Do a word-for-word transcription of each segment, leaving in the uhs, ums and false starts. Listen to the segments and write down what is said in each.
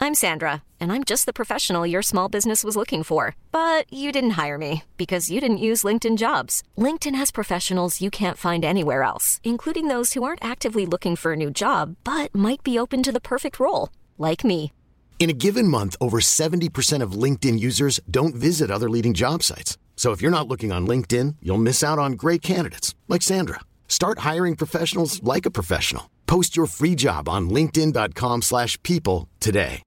I'm Sandra, and I'm just the professional your small business was looking for. But you didn't hire me because you didn't use LinkedIn Jobs. LinkedIn has professionals you can't find anywhere else, including those who aren't actively looking for a new job, but might be open to the perfect role, like me. In a given month, over seventy percent of LinkedIn users don't visit other leading job sites. So if you're not looking on LinkedIn, you'll miss out on great candidates like Sandra. Start hiring professionals like a professional. Post your free job on linkedin.com slash people today.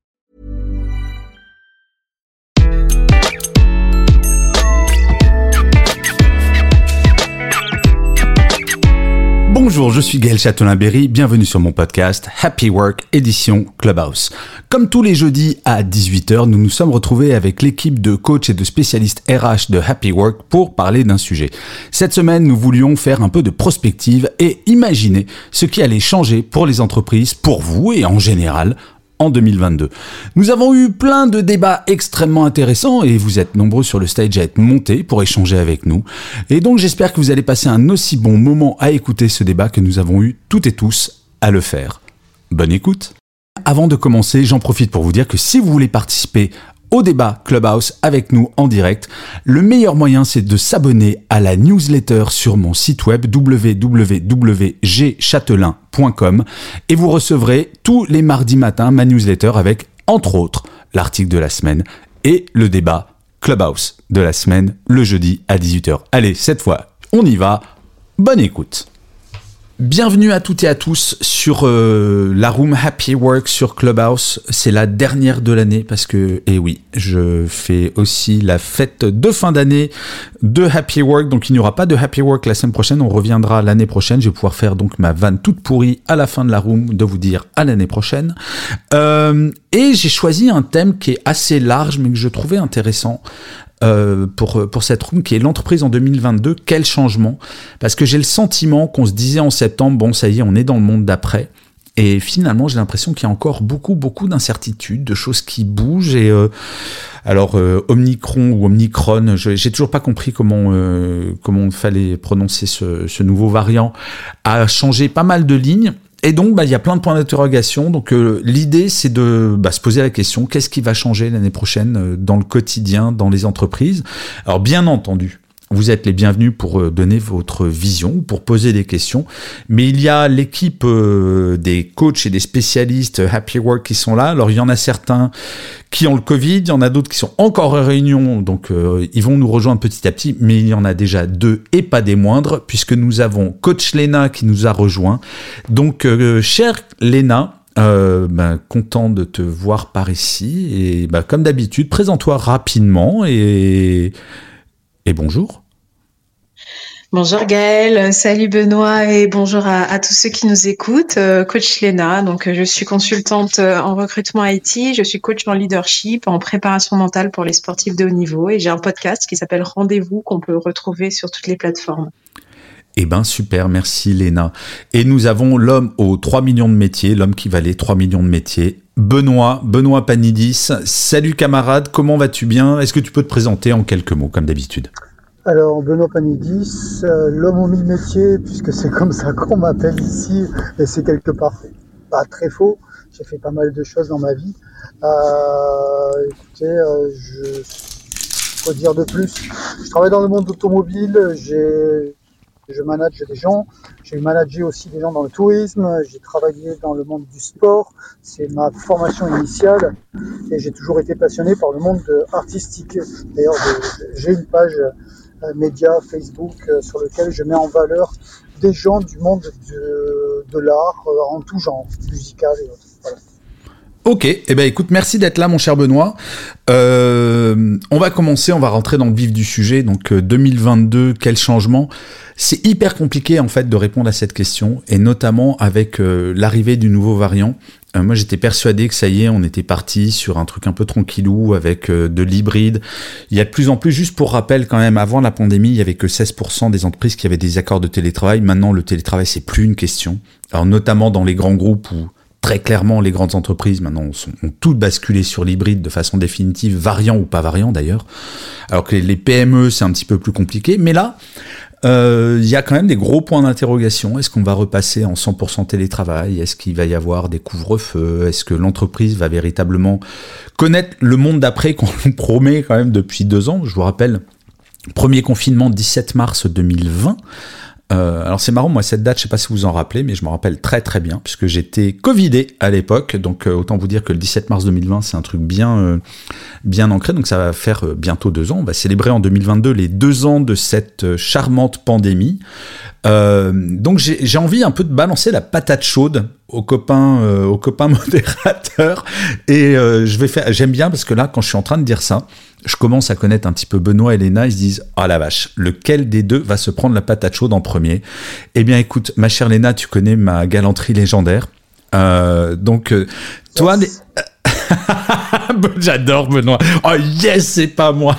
Bonjour, je suis Gaël Châtelain-Berry, bienvenue sur mon podcast Happy Work édition Clubhouse. Comme tous les jeudis à dix-huit heures, nous nous sommes retrouvés avec l'équipe de coachs et de spécialistes R H de Happy Work pour parler d'un sujet. Cette semaine, nous voulions faire un peu de prospective et imaginer ce qui allait changer pour les entreprises, pour vous et en général, en deux mille vingt-deux. Nous avons eu plein de débats extrêmement intéressants et vous êtes nombreux sur le stage à être montés pour échanger avec nous. Et donc j'espère que vous allez passer un aussi bon moment à écouter ce débat que nous avons eu toutes et tous à le faire. Bonne écoute. Avant de commencer, j'en profite pour vous dire que si vous voulez participer au débat Clubhouse avec nous en direct, le meilleur moyen c'est de s'abonner à la newsletter sur mon site web w w w point g châtelain point com et vous recevrez tous les mardis matins ma newsletter avec, entre autres, l'article de la semaine et le débat Clubhouse de la semaine le jeudi à dix-huit heures. Allez, cette fois, on y va. Bonne écoute. Bienvenue à toutes et à tous sur euh, la room Happy Work sur Clubhouse. C'est la dernière de l'année parce que, eh oui, je fais aussi la fête de fin d'année de Happy Work. Donc il n'y aura pas de Happy Work la semaine prochaine, on reviendra l'année prochaine. Je vais pouvoir faire donc ma vanne toute pourrie à la fin de la room de vous dire à l'année prochaine. Euh, et j'ai choisi un thème qui est assez large mais que je trouvais intéressant. Euh, pour, pour cette room qui est l'entreprise en deux mille vingt-deux, quel changement? Parce que j'ai le sentiment qu'on se disait en septembre, bon ça y est, on est dans le monde d'après. Et finalement, j'ai l'impression qu'il y a encore beaucoup, beaucoup d'incertitudes, de choses qui bougent. Et euh, alors, euh, Omicron ou Omicron, je, j'ai toujours pas compris comment euh, comment il fallait prononcer ce, ce nouveau variant, a changé pas mal de lignes. Et donc, bah, il y a plein de points d'interrogation. Donc, euh, l'idée, c'est de bah, se poser la question, qu'est-ce qui va changer l'année prochaine euh, dans le quotidien, dans les entreprises? Alors, bien entendu, vous êtes les bienvenus pour euh, donner votre vision, pour poser des questions. Mais il y a l'équipe euh, des coachs et des spécialistes Happy Work qui sont là. Alors, il y en a certains qui ont le Covid, il y en a d'autres qui sont encore en réunion, donc euh, ils vont nous rejoindre petit à petit, mais il y en a déjà deux et pas des moindres, puisque nous avons coach Léna qui nous a rejoint. Donc, euh, chère Léna, euh, ben, content de te voir par ici, et ben, comme d'habitude, présente-toi rapidement, et, et bonjour. Bonjour Gaël, salut Benoît et bonjour à, à tous ceux qui nous écoutent. Euh, coach Léna, donc je suis consultante en recrutement I T, je suis coach en leadership, en préparation mentale pour les sportifs de haut niveau et j'ai un podcast qui s'appelle Rendez-vous qu'on peut retrouver sur toutes les plateformes. Eh ben super, merci Léna. Et nous avons l'homme aux trois millions de métiers, l'homme qui valait trois millions de métiers, Benoît, Benoît Panidis. Salut camarade, comment vas-tu bien? Est-ce que tu peux te présenter en quelques mots comme d'habitude? Alors, Benoît Panidis, euh, l'homme aux mille métiers, puisque c'est comme ça qu'on m'appelle ici, et c'est quelque part pas très faux. J'ai fait pas mal de choses dans ma vie. Euh, écoutez, euh, je peux dire de plus. Je travaille dans le monde automobile, j'ai, je manage des gens, j'ai managé aussi des gens dans le tourisme, j'ai travaillé dans le monde du sport, c'est ma formation initiale, et j'ai toujours été passionné par le monde artistique. D'ailleurs, j'ai une page média Facebook euh, sur lequel je mets en valeur des gens du monde de, de l'art euh, en tout genre, musical et autres. Voilà. Ok, eh ben écoute, merci d'être là mon cher Benoît. Euh, on va commencer, on va rentrer dans le vif du sujet. Donc euh, deux mille vingt-deux, quel changement? C'est hyper compliqué en fait de répondre à cette question, et notamment avec euh, l'arrivée du nouveau variant. Euh, moi j'étais persuadé que ça y est, on était parti sur un truc un peu tranquillou avec euh, de l'hybride. Il y a de plus en plus, juste pour rappel quand même, avant la pandémie, il y avait que seize pour cent des entreprises qui avaient des accords de télétravail. Maintenant le télétravail c'est plus une question. Alors notamment dans les grands groupes où très clairement, les grandes entreprises, maintenant, sont, ont toutes basculé sur l'hybride de façon définitive, variant ou pas variant d'ailleurs. Alors que les P M E, c'est un petit peu plus compliqué. Mais là, euh, y a quand même des gros points d'interrogation. Est-ce qu'on va repasser en cent pour cent télétravail? Est-ce qu'il va y avoir des couvre-feux? Est-ce que l'entreprise va véritablement connaître le monde d'après qu'on nous promet quand même depuis deux ans? Je vous rappelle, premier confinement dix-sept mars deux mille vingt. Euh, alors c'est marrant, moi cette date, je sais pas si vous vous en rappelez, mais je me rappelle très très bien, puisque j'étais covidé à l'époque, donc euh, autant vous dire que le dix-sept mars deux mille vingt, c'est un truc bien, euh, bien ancré, donc ça va faire euh, bientôt deux ans. On va célébrer en deux mille vingt-deux les deux ans de cette euh, charmante pandémie. Euh, donc j'ai, j'ai envie un peu de balancer la patate chaude aux copains, euh, aux copains modérateurs, et euh, je vais faire, j'aime bien parce que là, quand je suis en train de dire ça, je commence à connaître un petit peu Benoît et Léna, ils se disent « Ah la vache, lequel des deux va se prendre la patate chaude en premier ?» Eh bien écoute, ma chère Léna, tu connais ma galanterie légendaire. Euh, donc, euh, toi... Yes. Les... J'adore Benoît. Oh yes, c'est pas moi.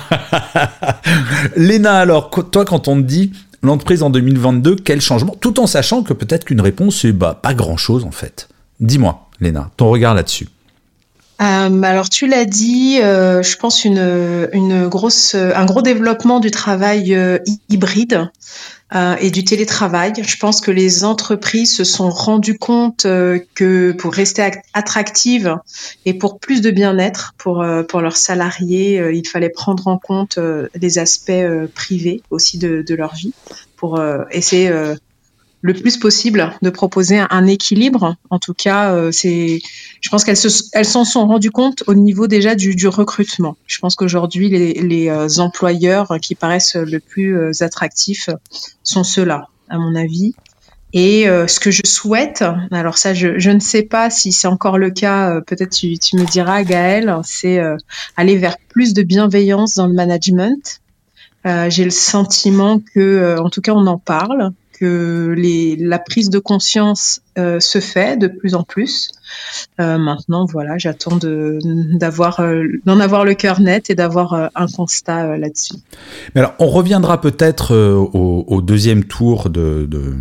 Léna, alors, toi quand on te dit l'entreprise en deux mille vingt-deux, quel changement? Tout en sachant que peut-être qu'une réponse, c'est bah, pas grand-chose en fait. Dis-moi, Léna, ton regard là-dessus. Euh, alors tu l'as dit, euh, je pense une, une grosse, un gros développement du travail euh, hybride euh, et du télétravail. Je pense que les entreprises se sont rendues compte euh, que pour rester attractives et pour plus de bien-être pour euh, pour leurs salariés, euh, il fallait prendre en compte euh, les aspects euh, privés aussi de, de leur vie pour euh, essayer euh, le plus possible de proposer un, un équilibre. En tout cas, euh, c'est, je pense qu'elles se, elles s'en sont rendues compte au niveau déjà du, du recrutement. Je pense qu'aujourd'hui, les, les euh, employeurs qui paraissent le plus euh, attractifs sont ceux-là, à mon avis. Et euh, ce que je souhaite, alors ça, je, je ne sais pas si c'est encore le cas, euh, peut-être tu, tu me diras, Gaëlle, c'est euh, aller vers plus de bienveillance dans le management. Euh, j'ai le sentiment que, euh, en tout cas, on en parle, que les, la prise de conscience euh, se fait de plus en plus. Euh, maintenant, voilà, j'attends de, d'avoir, euh, d'en avoir le cœur net et d'avoir euh, un constat euh, là-dessus. Mais alors, on reviendra peut-être euh, au, au deuxième tour de, de,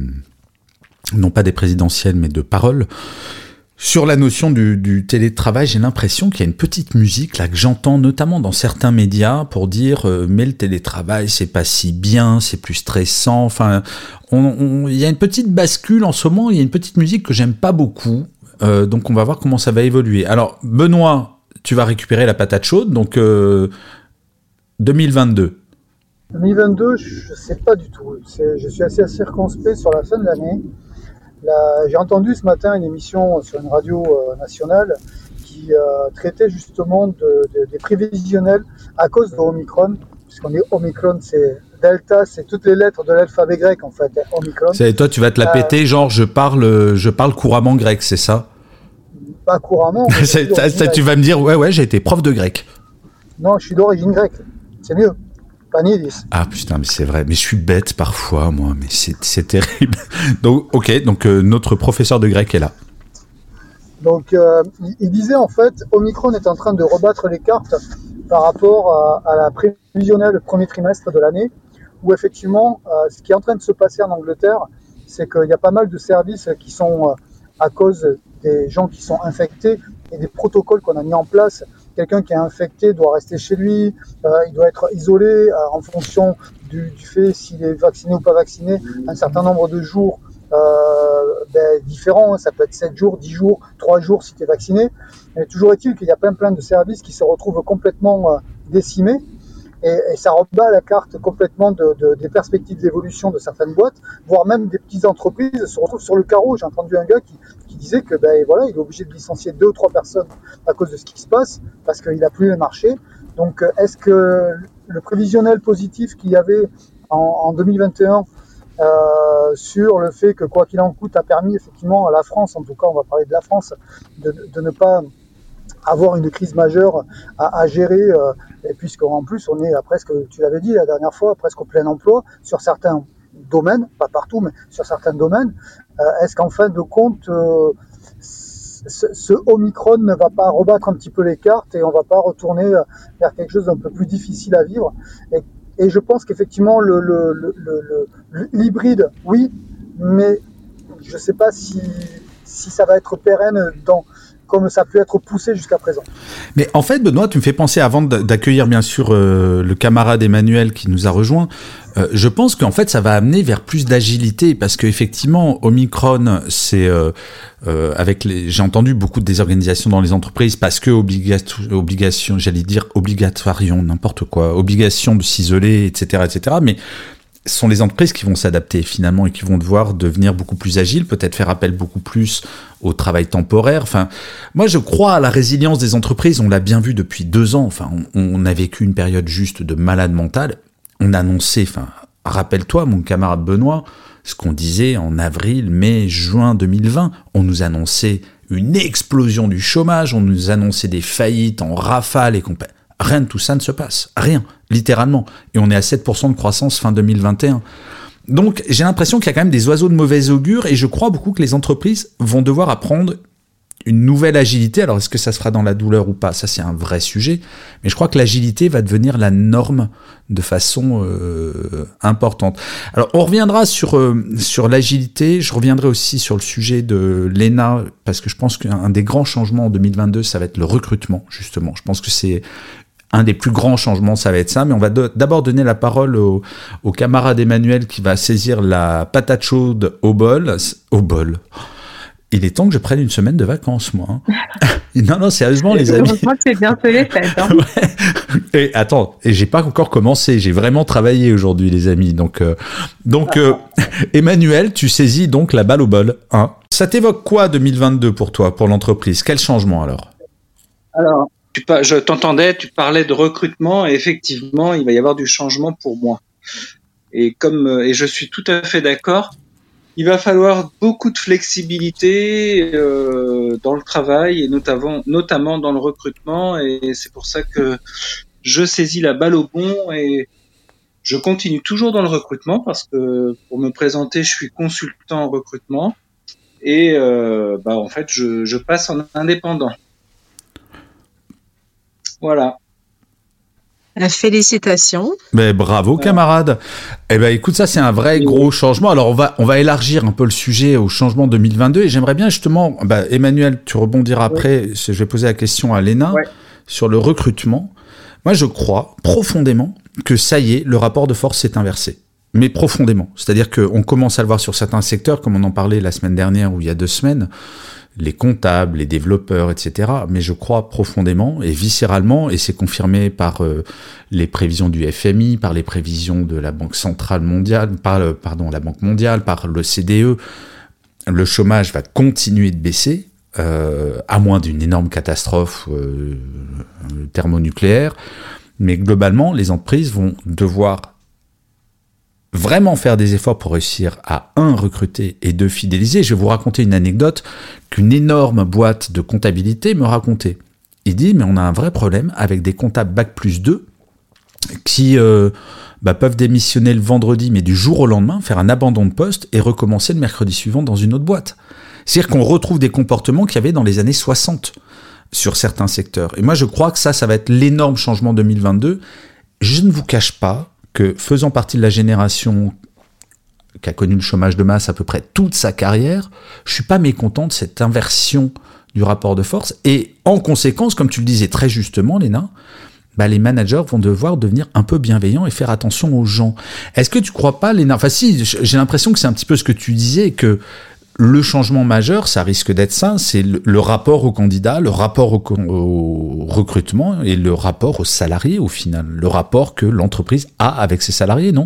non pas des présidentielles, mais de paroles. Sur la notion du, du télétravail, j'ai l'impression qu'il y a une petite musique là que j'entends notamment dans certains médias pour dire euh, mais le télétravail c'est pas si bien, c'est plus stressant. Enfin, on, on, il y a une petite bascule en ce moment. Il y a une petite musique que j'aime pas beaucoup. Euh, donc on va voir comment ça va évoluer. Alors Benoît, tu vas récupérer la patate chaude. Donc euh, deux mille vingt-deux. deux mille vingt-deux, je ne sais pas du tout. C'est, je suis assez circonspect sur la fin de l'année. Là, j'ai entendu ce matin une émission sur une radio euh, nationale qui euh, traitait justement de, de, des prévisionnels à cause de Omicron, puisqu'on est Omicron, c'est Delta, c'est toutes les lettres de l'alphabet grec en fait, Omicron. C'est, toi, tu vas te la péter, euh, genre je parle, je parle couramment grec, c'est ça? Pas couramment. c'est, ça, ça, tu vas me dire, ouais, ouais, j'ai été prof de grec. Non, je suis d'origine grecque, c'est mieux. Panidis. Ah putain, mais c'est vrai, mais je suis bête parfois, moi, mais c'est, c'est terrible. Donc, ok, donc euh, notre professeur de grec est là. Donc, euh, il, il disait en fait, Omicron est en train de rebattre les cartes par rapport à, à la prévisionnelle premier trimestre de l'année, où effectivement, euh, ce qui est en train de se passer en Angleterre, c'est qu'il y a pas mal de services qui sont euh, à cause des gens qui sont infectés et des protocoles qu'on a mis en place. Quelqu'un qui est infecté doit rester chez lui, euh, il doit être isolé euh, en fonction du, du fait s'il est vacciné ou pas vacciné, un certain nombre de jours euh, ben, différents, hein, ça peut être sept jours, dix jours, trois jours si tu es vacciné. Mais toujours est-il qu'il y a plein plein de services qui se retrouvent complètement euh, décimés et, et ça rebat la carte complètement de, de, des perspectives d'évolution de certaines boîtes, voire même des petites entreprises se retrouvent sur le carreau. J'ai entendu un gars qui, qui disait que ben, voilà, il est obligé de licencier deux ou trois personnes à cause de ce qui se passe, parce qu'il n'a plus le marché. Donc est-ce que le prévisionnel positif qu'il y avait en, en deux mille vingt et un euh, sur le fait que quoi qu'il en coûte a permis effectivement à la France, en tout cas on va parler de la France, de, de ne pas avoir une crise majeure à, à gérer, euh, et puisqu'en plus on est à presque, tu l'avais dit la dernière fois, presque au plein emploi sur certains domaines, pas partout, mais sur certains domaines, euh, est-ce qu'en fin de compte, euh, ce, ce Omicron ne va pas rebattre un petit peu les cartes et on va pas retourner vers quelque chose d'un peu plus difficile à vivre? Et, et je pense qu'effectivement le, le, le, le, le, l'hybride, oui, mais je sais pas si, si ça va être pérenne dans comme ça peut être poussé jusqu'à présent. Mais en fait, Benoît, tu me fais penser, avant d'accueillir bien sûr euh, le camarade Emmanuel qui nous a rejoint, euh, je pense qu'en fait ça va amener vers plus d'agilité, parce qu'effectivement Omicron, c'est euh, euh, avec les, j'ai entendu beaucoup de désorganisation dans les entreprises parce que obliga- obligation, j'allais dire obligatorium, n'importe quoi, obligation de s'isoler, et cetera, et cetera. Mais ce sont les entreprises qui vont s'adapter finalement et qui vont devoir devenir beaucoup plus agiles, peut-être faire appel beaucoup plus au travail temporaire. Enfin, moi, je crois à la résilience des entreprises. On l'a bien vu depuis deux ans. Enfin, on, on a vécu une période juste de malade mental. On annonçait, enfin, rappelle-toi, mon camarade Benoît, ce qu'on disait en avril, mai, juin deux mille vingt. On nous annonçait une explosion du chômage. On nous annonçait des faillites en rafale et compagnie. Rien de tout ça ne se passe. Rien, littéralement. Et on est à sept pour cent de croissance fin deux mille vingt et un. Donc, j'ai l'impression qu'il y a quand même des oiseaux de mauvais augure et je crois beaucoup que les entreprises vont devoir apprendre une nouvelle agilité. Alors, est-ce que ça se fera dans la douleur ou pas ? Ça, c'est un vrai sujet. Mais je crois que l'agilité va devenir la norme de façon euh, importante. Alors, on reviendra sur, euh, sur l'agilité. Je reviendrai aussi sur le sujet de l'E N A parce que je pense qu'un des grands changements en deux mille vingt-deux, ça va être le recrutement, justement. Je pense que c'est un des plus grands changements, ça va être ça, mais on va de, d'abord donner la parole au, au camarade Emmanuel qui va saisir la patate chaude au bol. Au bol. Il est temps que je prenne une semaine de vacances, moi. Hein. Non, non, sérieusement, les amis. Heureusement que c'est bientôt les fêtes. Hein. Ouais. Et attends, et j'ai pas encore commencé. J'ai vraiment travaillé aujourd'hui, les amis. Donc, euh, donc, euh, Emmanuel, tu saisis donc la balle au bol. Hein. Ça t'évoque quoi deux mille vingt-deux pour toi, pour l'entreprise ? Quel changement alors ? Alors. Tu par... Je t'entendais, tu parlais de recrutement et effectivement, il va y avoir du changement pour moi. Et comme et je suis tout à fait d'accord, il va falloir beaucoup de flexibilité euh, dans le travail et notamment notamment dans le recrutement. Et c'est pour ça que je saisis la balle au bon et je continue toujours dans le recrutement parce que pour me présenter, je suis consultant en recrutement et euh, bah en fait, je, je passe en indépendant. Voilà. Félicitations. Ben, bravo, camarade. Eh ben, écoute, ça, c'est un vrai gros changement. Alors, on va, on va élargir un peu le sujet au changement deux mille vingt-deux et j'aimerais bien justement, bah, Emmanuel, tu rebondiras ouais. après, je vais poser la question à Léna ouais. sur le recrutement. Moi, je crois profondément que ça y est, le rapport de force s'est inversé. Mais profondément. C'est-à-dire qu'on commence à le voir sur certains secteurs, comme on en parlait la semaine dernière ou il y a deux semaines, les comptables, les développeurs, et cetera. Mais je crois profondément et viscéralement, et c'est confirmé par euh, les prévisions du F M I, par les prévisions de la Banque centrale mondiale, par le, pardon, la Banque mondiale, par l'O C D E, le chômage va continuer de baisser, euh, à moins d'une énorme catastrophe euh, thermonucléaire. Mais globalement, les entreprises vont devoir vraiment faire des efforts pour réussir à, un, recruter et deux, fidéliser. Je vais vous raconter une anecdote qu'une énorme boîte de comptabilité me racontait. Il dit, mais on a un vrai problème avec des comptables bac plus deux qui euh, bah, peuvent démissionner le vendredi, mais du jour au lendemain, faire un abandon de poste et recommencer le mercredi suivant dans une autre boîte. C'est-à-dire qu'on retrouve des comportements qu'il y avait dans les années soixante sur certains secteurs. Et moi, je crois que ça, ça va être l'énorme changement deux mille vingt-deux. Je ne vous cache pas que faisant partie de la génération qui a connu le chômage de masse à peu près toute sa carrière, je suis pas mécontent de cette inversion du rapport de force. Et en conséquence, comme tu le disais très justement, Léna, bah les managers vont devoir devenir un peu bienveillants et faire attention aux gens. Est-ce que tu crois pas, Léna ? Enfin si, j'ai l'impression que c'est un petit peu ce que tu disais, que le changement majeur, ça risque d'être ça, c'est le, le rapport au candidat, le rapport au, au recrutement et le rapport aux salariés au final, le rapport que l'entreprise a avec ses salariés, non ?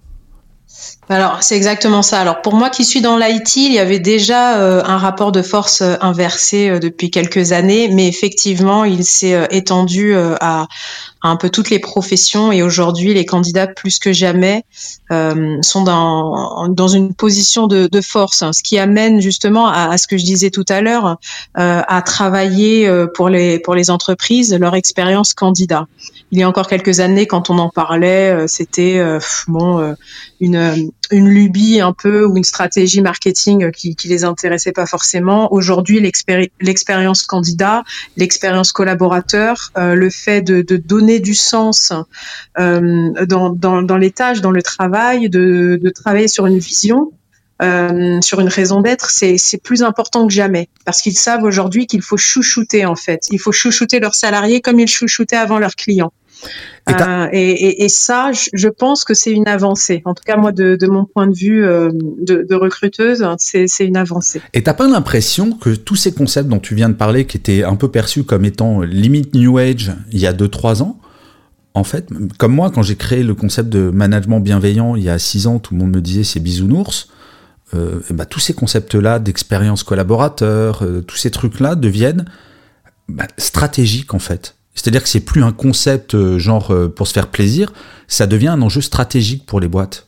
Alors, c'est exactement ça. Alors, pour moi qui suis dans l'I T, il y avait déjà euh, un rapport de force euh, inversé euh, depuis quelques années, mais effectivement, il s'est euh, étendu euh, à, à un peu toutes les professions et aujourd'hui, les candidats, plus que jamais, euh, sont dans, dans une position de, de force, hein, ce qui amène justement à, à ce que je disais tout à l'heure, euh, à travailler euh, pour les, pour les entreprises leur expérience candidat. Il y a encore quelques années, quand on en parlait, euh, c'était euh, bon euh, une une lubie un peu ou une stratégie marketing qui qui les intéressait pas forcément. Aujourd'hui, l'expéri- l'expérience candidat, l'expérience collaborateur, euh, le fait de de donner du sens euh, dans dans dans les tâches, dans le travail, de de travailler sur une vision. euh, sur une raison d'être, c'est, c'est plus important que jamais. Parce qu'ils savent aujourd'hui qu'il faut chouchouter, en fait. Il faut chouchouter leurs salariés comme ils chouchoutaient avant leurs clients. Et, euh, et, et, et ça, je pense que c'est une avancée. En tout cas, moi, de, de mon point de vue euh, de, de recruteuse, c'est, c'est une avancée. Et t'as pas l'impression que tous ces concepts dont tu viens de parler, qui étaient un peu perçus comme étant limite New Age il y a deux trois ans, en fait, comme moi, quand j'ai créé le concept de management bienveillant il y a six ans, tout le monde me disait c'est bisounours. Euh, et bah, tous ces concepts-là d'expérience collaborateur, euh, tous ces trucs-là deviennent bah, stratégiques en fait. C'est-à-dire que c'est plus un concept euh, genre euh, pour se faire plaisir, ça devient un enjeu stratégique pour les boîtes.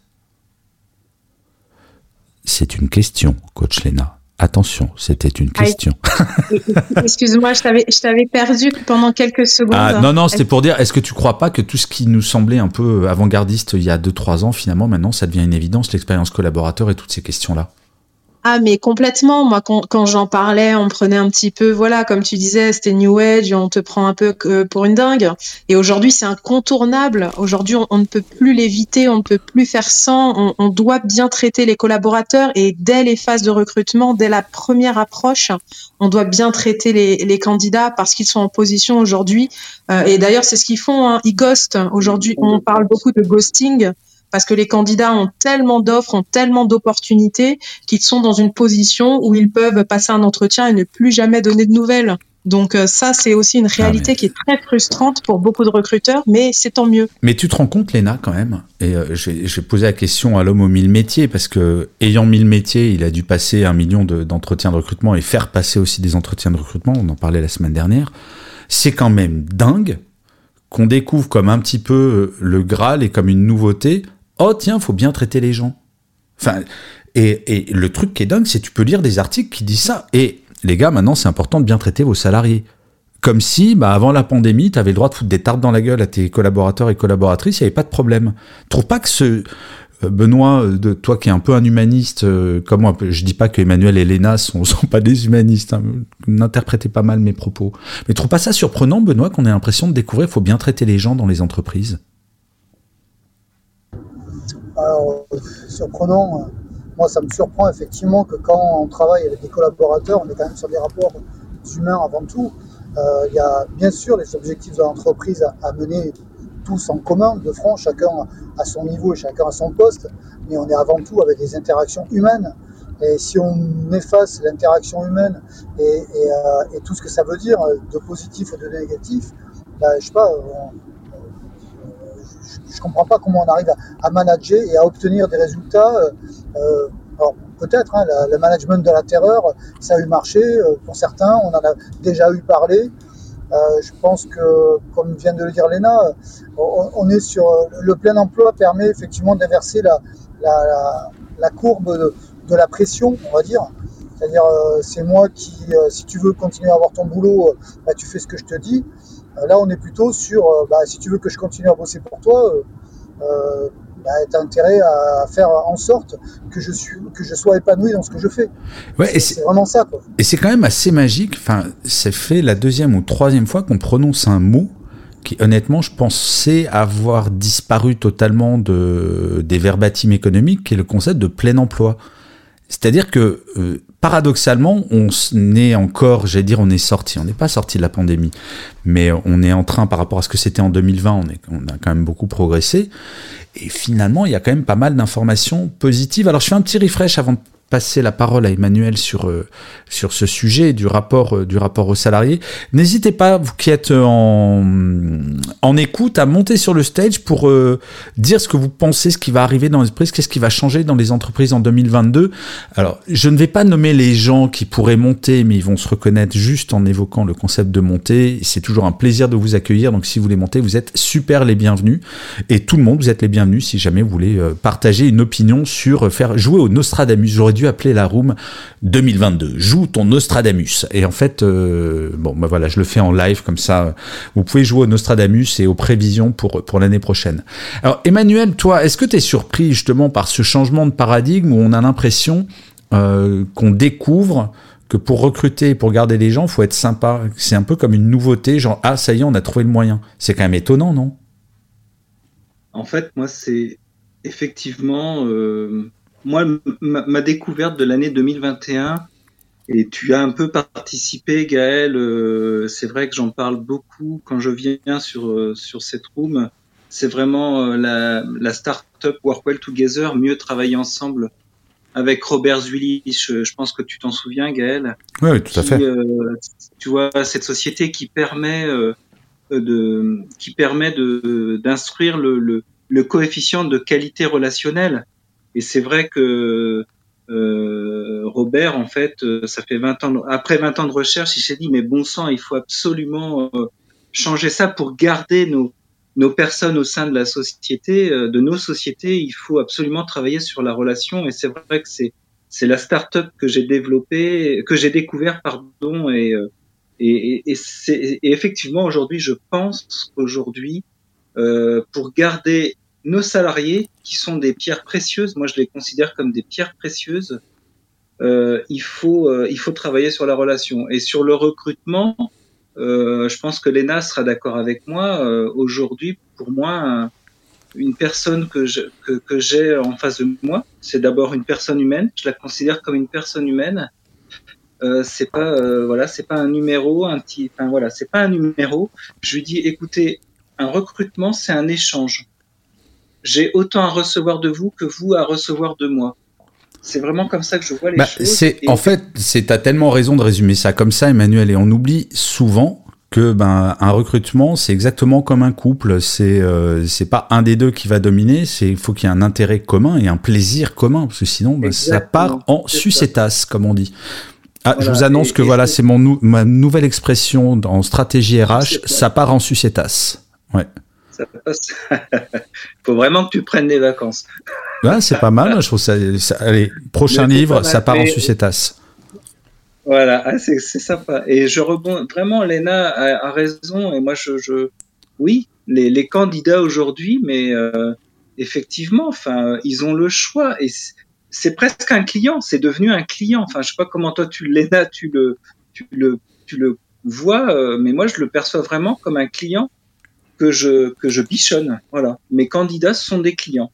C'est une question, coach Léna. Attention, c'était une question. Ah, excuse-moi, je t'avais, je t'avais perdu pendant quelques secondes. Ah, non, non, c'était pour dire, est-ce que tu crois pas que tout ce qui nous semblait un peu avant-gardiste il y a deux trois ans, finalement, maintenant, ça devient une évidence, l'expérience collaborateur et toutes ces questions-là? Ah, mais complètement. Moi, quand, quand j'en parlais, on me prenait un petit peu, voilà, comme tu disais, c'était New Age, on te prend un peu pour une dingue. Et aujourd'hui, c'est incontournable. Aujourd'hui, on, on ne peut plus l'éviter, on ne peut plus faire sans. On, on doit bien traiter les collaborateurs et dès les phases de recrutement, dès la première approche, on doit bien traiter les, les candidats parce qu'ils sont en position aujourd'hui. Euh, et d'ailleurs, c'est ce qu'ils font, hein. Ils ghostent. Aujourd'hui, on parle beaucoup de ghosting. Parce que les candidats ont tellement d'offres, ont tellement d'opportunités qu'ils sont dans une position où ils peuvent passer un entretien et ne plus jamais donner de nouvelles. Donc ça, c'est aussi une réalité ah mais... qui est très frustrante pour beaucoup de recruteurs, mais c'est tant mieux. Mais tu te rends compte, Léna, quand même, et euh, je, vais, je vais poser la question à l'homme aux mille métiers, parce que ayant mille métiers, il a dû passer un million de, d'entretiens de recrutement et faire passer aussi des entretiens de recrutement, on en parlait la semaine dernière. C'est quand même dingue qu'on découvre comme un petit peu le Graal et comme une nouveauté. Oh tiens, faut bien traiter les gens. Enfin, et, et le truc qui est dingue, c'est que tu peux lire des articles qui disent ça. Et les gars, maintenant, c'est important de bien traiter vos salariés. Comme si, bah, avant la pandémie, tu avais le droit de foutre des tartes dans la gueule à tes collaborateurs et collaboratrices, il n'y avait pas de problème. Tu trouves pas que ce... Benoît, de toi qui es un peu un humaniste, euh, comme moi, je dis pas que Emmanuel et Léna sont, sont pas des humanistes, hein, n'interprétez pas mal mes propos. Mais tu trouves pas ça surprenant, Benoît, qu'on ait l'impression de découvrir qu'il faut bien traiter les gens dans les entreprises ? Alors, surprenant, moi ça me surprend effectivement que quand on travaille avec des collaborateurs, on est quand même sur des rapports humains avant tout. Il euh, y a bien sûr les objectifs de l'entreprise à, à mener tous en commun, de front, chacun à son niveau et chacun à son poste, mais on est avant tout avec des interactions humaines. Et si on efface l'interaction humaine et, et, euh, et tout ce que ça veut dire, de positif ou de négatif, bah, je sais pas, on, je ne comprends pas comment on arrive à, à manager et à obtenir des résultats. Euh, alors peut-être, hein, la, le management de la terreur, ça a eu marché euh, pour certains, on en a déjà eu parlé. Euh, je pense que, comme vient de le dire Léna, on, on est sur le plein emploi permet effectivement d'inverser la, la, la, la courbe de, de la pression, on va dire. C'est-à-dire, euh, c'est moi qui, euh, si tu veux continuer à avoir ton boulot, euh, bah, tu fais ce que je te dis. Euh, là, on est plutôt sur, euh, bah, si tu veux que je continue à bosser pour toi, euh, euh, bah, tu as intérêt à faire en sorte que je, suis, que je sois épanoui dans ce que je fais. Ouais, c'est, et c'est, c'est vraiment ça, quoi. Et c'est quand même assez magique. Enfin, c'est fait la deuxième ou troisième fois qu'on prononce un mot qui, honnêtement, je pensais avoir disparu totalement de, des verbatims économiques, qui est le concept de plein emploi. C'est-à-dire que, euh, paradoxalement, on est encore, j'allais dire, on est sorti, on n'est pas sorti de la pandémie, mais on est en train, par rapport à ce que c'était en deux mille vingt, on, est, on a quand même beaucoup progressé, et finalement, il y a quand même pas mal d'informations positives. Alors, je fais un petit refresh avant de passer la parole à Emmanuel sur euh, sur ce sujet du rapport euh, du rapport aux salariés. N'hésitez pas, vous qui êtes en en écoute, à monter sur le stage pour euh, dire ce que vous pensez, ce qui va arriver dans les entreprises, qu'est-ce qui va changer dans les entreprises en deux mille vingt-deux. Alors, je ne vais pas nommer les gens qui pourraient monter, mais ils vont se reconnaître juste en évoquant le concept de monter. C'est toujours un plaisir de vous accueillir, donc si vous voulez monter, vous êtes super les bienvenus. Et tout le monde, vous êtes les bienvenus si jamais vous voulez euh, partager une opinion sur euh, faire jouer au Nostradamus. J'aurais dû appeler la room deux mille vingt-deux. Joue ton Nostradamus. Et en fait, euh, bon, ben voilà, je le fais en live comme ça. Vous pouvez jouer au Nostradamus et aux prévisions pour pour l'année prochaine. Alors, Emmanuel, toi, est-ce que tu es surpris justement par ce changement de paradigme où on a l'impression euh, qu'on découvre que pour recruter, pour garder les gens, il faut être sympa. C'est un peu comme une nouveauté, genre ah ça y est, on a trouvé le moyen. C'est quand même étonnant, non? En fait, moi, c'est effectivement. Euh... moi, m- ma, ma découverte de l'année deux mille vingt et un, et tu as un peu participé, Gaël, euh, c'est vrai que j'en parle beaucoup quand je viens sur, euh, sur cette room. C'est vraiment euh, la, la start-up Work Well Together, mieux travailler ensemble, avec Robert Zwillich. Je, je pense que tu t'en souviens, Gaël. Oui, oui, tout à Qui, fait. euh, tu vois, cette société qui permet euh, de, qui permet de d'instruire le, le, le coefficient de qualité relationnelle. Et c'est vrai que euh, Robert, en fait, euh, ça fait vingt ans, de- après vingt ans de recherche, il s'est dit, mais bon sang, il faut absolument euh, changer ça pour garder nos, nos personnes au sein de la société, euh, de nos sociétés. Il faut absolument travailler sur la relation. Et c'est vrai que c'est, c'est la start-up que j'ai développée, que j'ai découvert, pardon, et, euh, et, et, et, c'est, et effectivement, aujourd'hui, je pense qu'aujourd'hui, euh, pour garder nos salariés, qui sont des pierres précieuses, moi je les considère comme des pierres précieuses, euh, il faut euh, il faut travailler sur la relation. Et sur le recrutement, euh, je pense que Léna sera d'accord avec moi. Euh, aujourd'hui, pour moi, un, une personne que, je, que, que j'ai en face de moi, c'est d'abord une personne humaine. Je la considère comme une personne humaine. Euh, c'est pas euh, voilà, c'est pas un numéro, un petit, enfin voilà, c'est pas un numéro. Je lui dis, écoutez, un recrutement, c'est un échange. J'ai autant à recevoir de vous que vous à recevoir de moi. C'est vraiment comme ça que je vois les Bah, choses. c'est, Et en fait, c'est, t'as tellement raison de résumer ça comme ça, Emmanuel, et on oublie souvent que ben un recrutement, c'est exactement comme un couple. C'est euh, c'est pas un des deux qui va dominer. C'est il faut qu'il y ait un intérêt commun et un plaisir commun, parce que sinon, ben, ça part en c'est ça. sucétasse, comme on dit. Ah, je Voilà. vous annonce Et- que et voilà, c'est- c'est mon nou- ma nouvelle expression en stratégie R H. Sucétasse. Ça part en sucétasse. Ouais. Ça passe. Faut vraiment que tu prennes des vacances. Ouais, c'est pas mal. Je trouve ça. ça- allez, prochain Mais c'est livre, pas mal. ça part en Mais- sucétasse. Voilà, ah, c'est c'est sympa. Et je rebondis vraiment, Léna a, a raison. Et moi, je, je oui, les, les candidats aujourd'hui, mais euh, effectivement, enfin, ils ont le choix. Et c'est- c'est presque un client. C'est devenu un client. Enfin, je sais pas comment toi, tu Léna, tu le, tu le, tu le vois, euh, mais moi, je le perçois vraiment comme un client que je que je bichonne. Voilà, mes candidats sont des clients.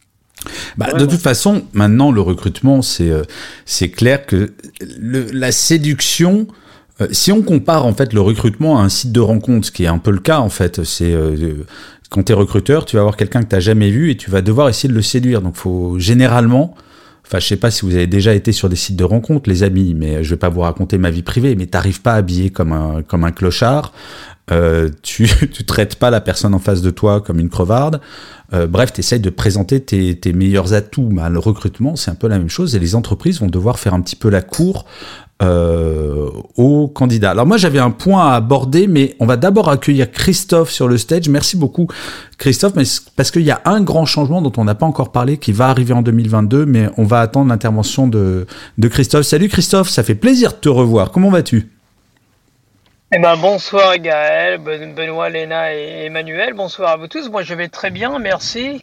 Bah, de Vraiment. toute façon, maintenant, le recrutement, c'est euh, c'est clair que le, la séduction, euh, si on compare en fait le recrutement à un site de rencontre, ce qui est un peu le cas en fait, c'est euh, quand t'es recruteur, tu vas avoir quelqu'un que t'as jamais vu et tu vas devoir essayer de le séduire. Donc, faut généralement, enfin, je sais pas si vous avez déjà été sur des sites de rencontre, les amis, mais je vais pas vous raconter ma vie privée, mais t'arrives pas habillé comme un comme un clochard. Euh, tu tu traites pas la personne en face de toi comme une crevarde. Euh, bref, tu essayes de présenter tes, tes meilleurs atouts. Bah, le recrutement, c'est un peu la même chose et les entreprises vont devoir faire un petit peu la cour euh, aux candidats. Alors moi, j'avais un point à aborder, mais on va d'abord accueillir Christophe sur le stage. Merci beaucoup, Christophe, mais c'est parce qu'il y a un grand changement dont on n'a pas encore parlé qui va arriver en deux mille vingt-deux, mais on va attendre l'intervention de, de Christophe. Salut Christophe, ça fait plaisir de te revoir. Comment vas-tu ? Eh ben, bonsoir Gaël, Ben- Benoît, Léna et Emmanuel. Bonsoir à vous tous. Moi, je vais très bien, merci.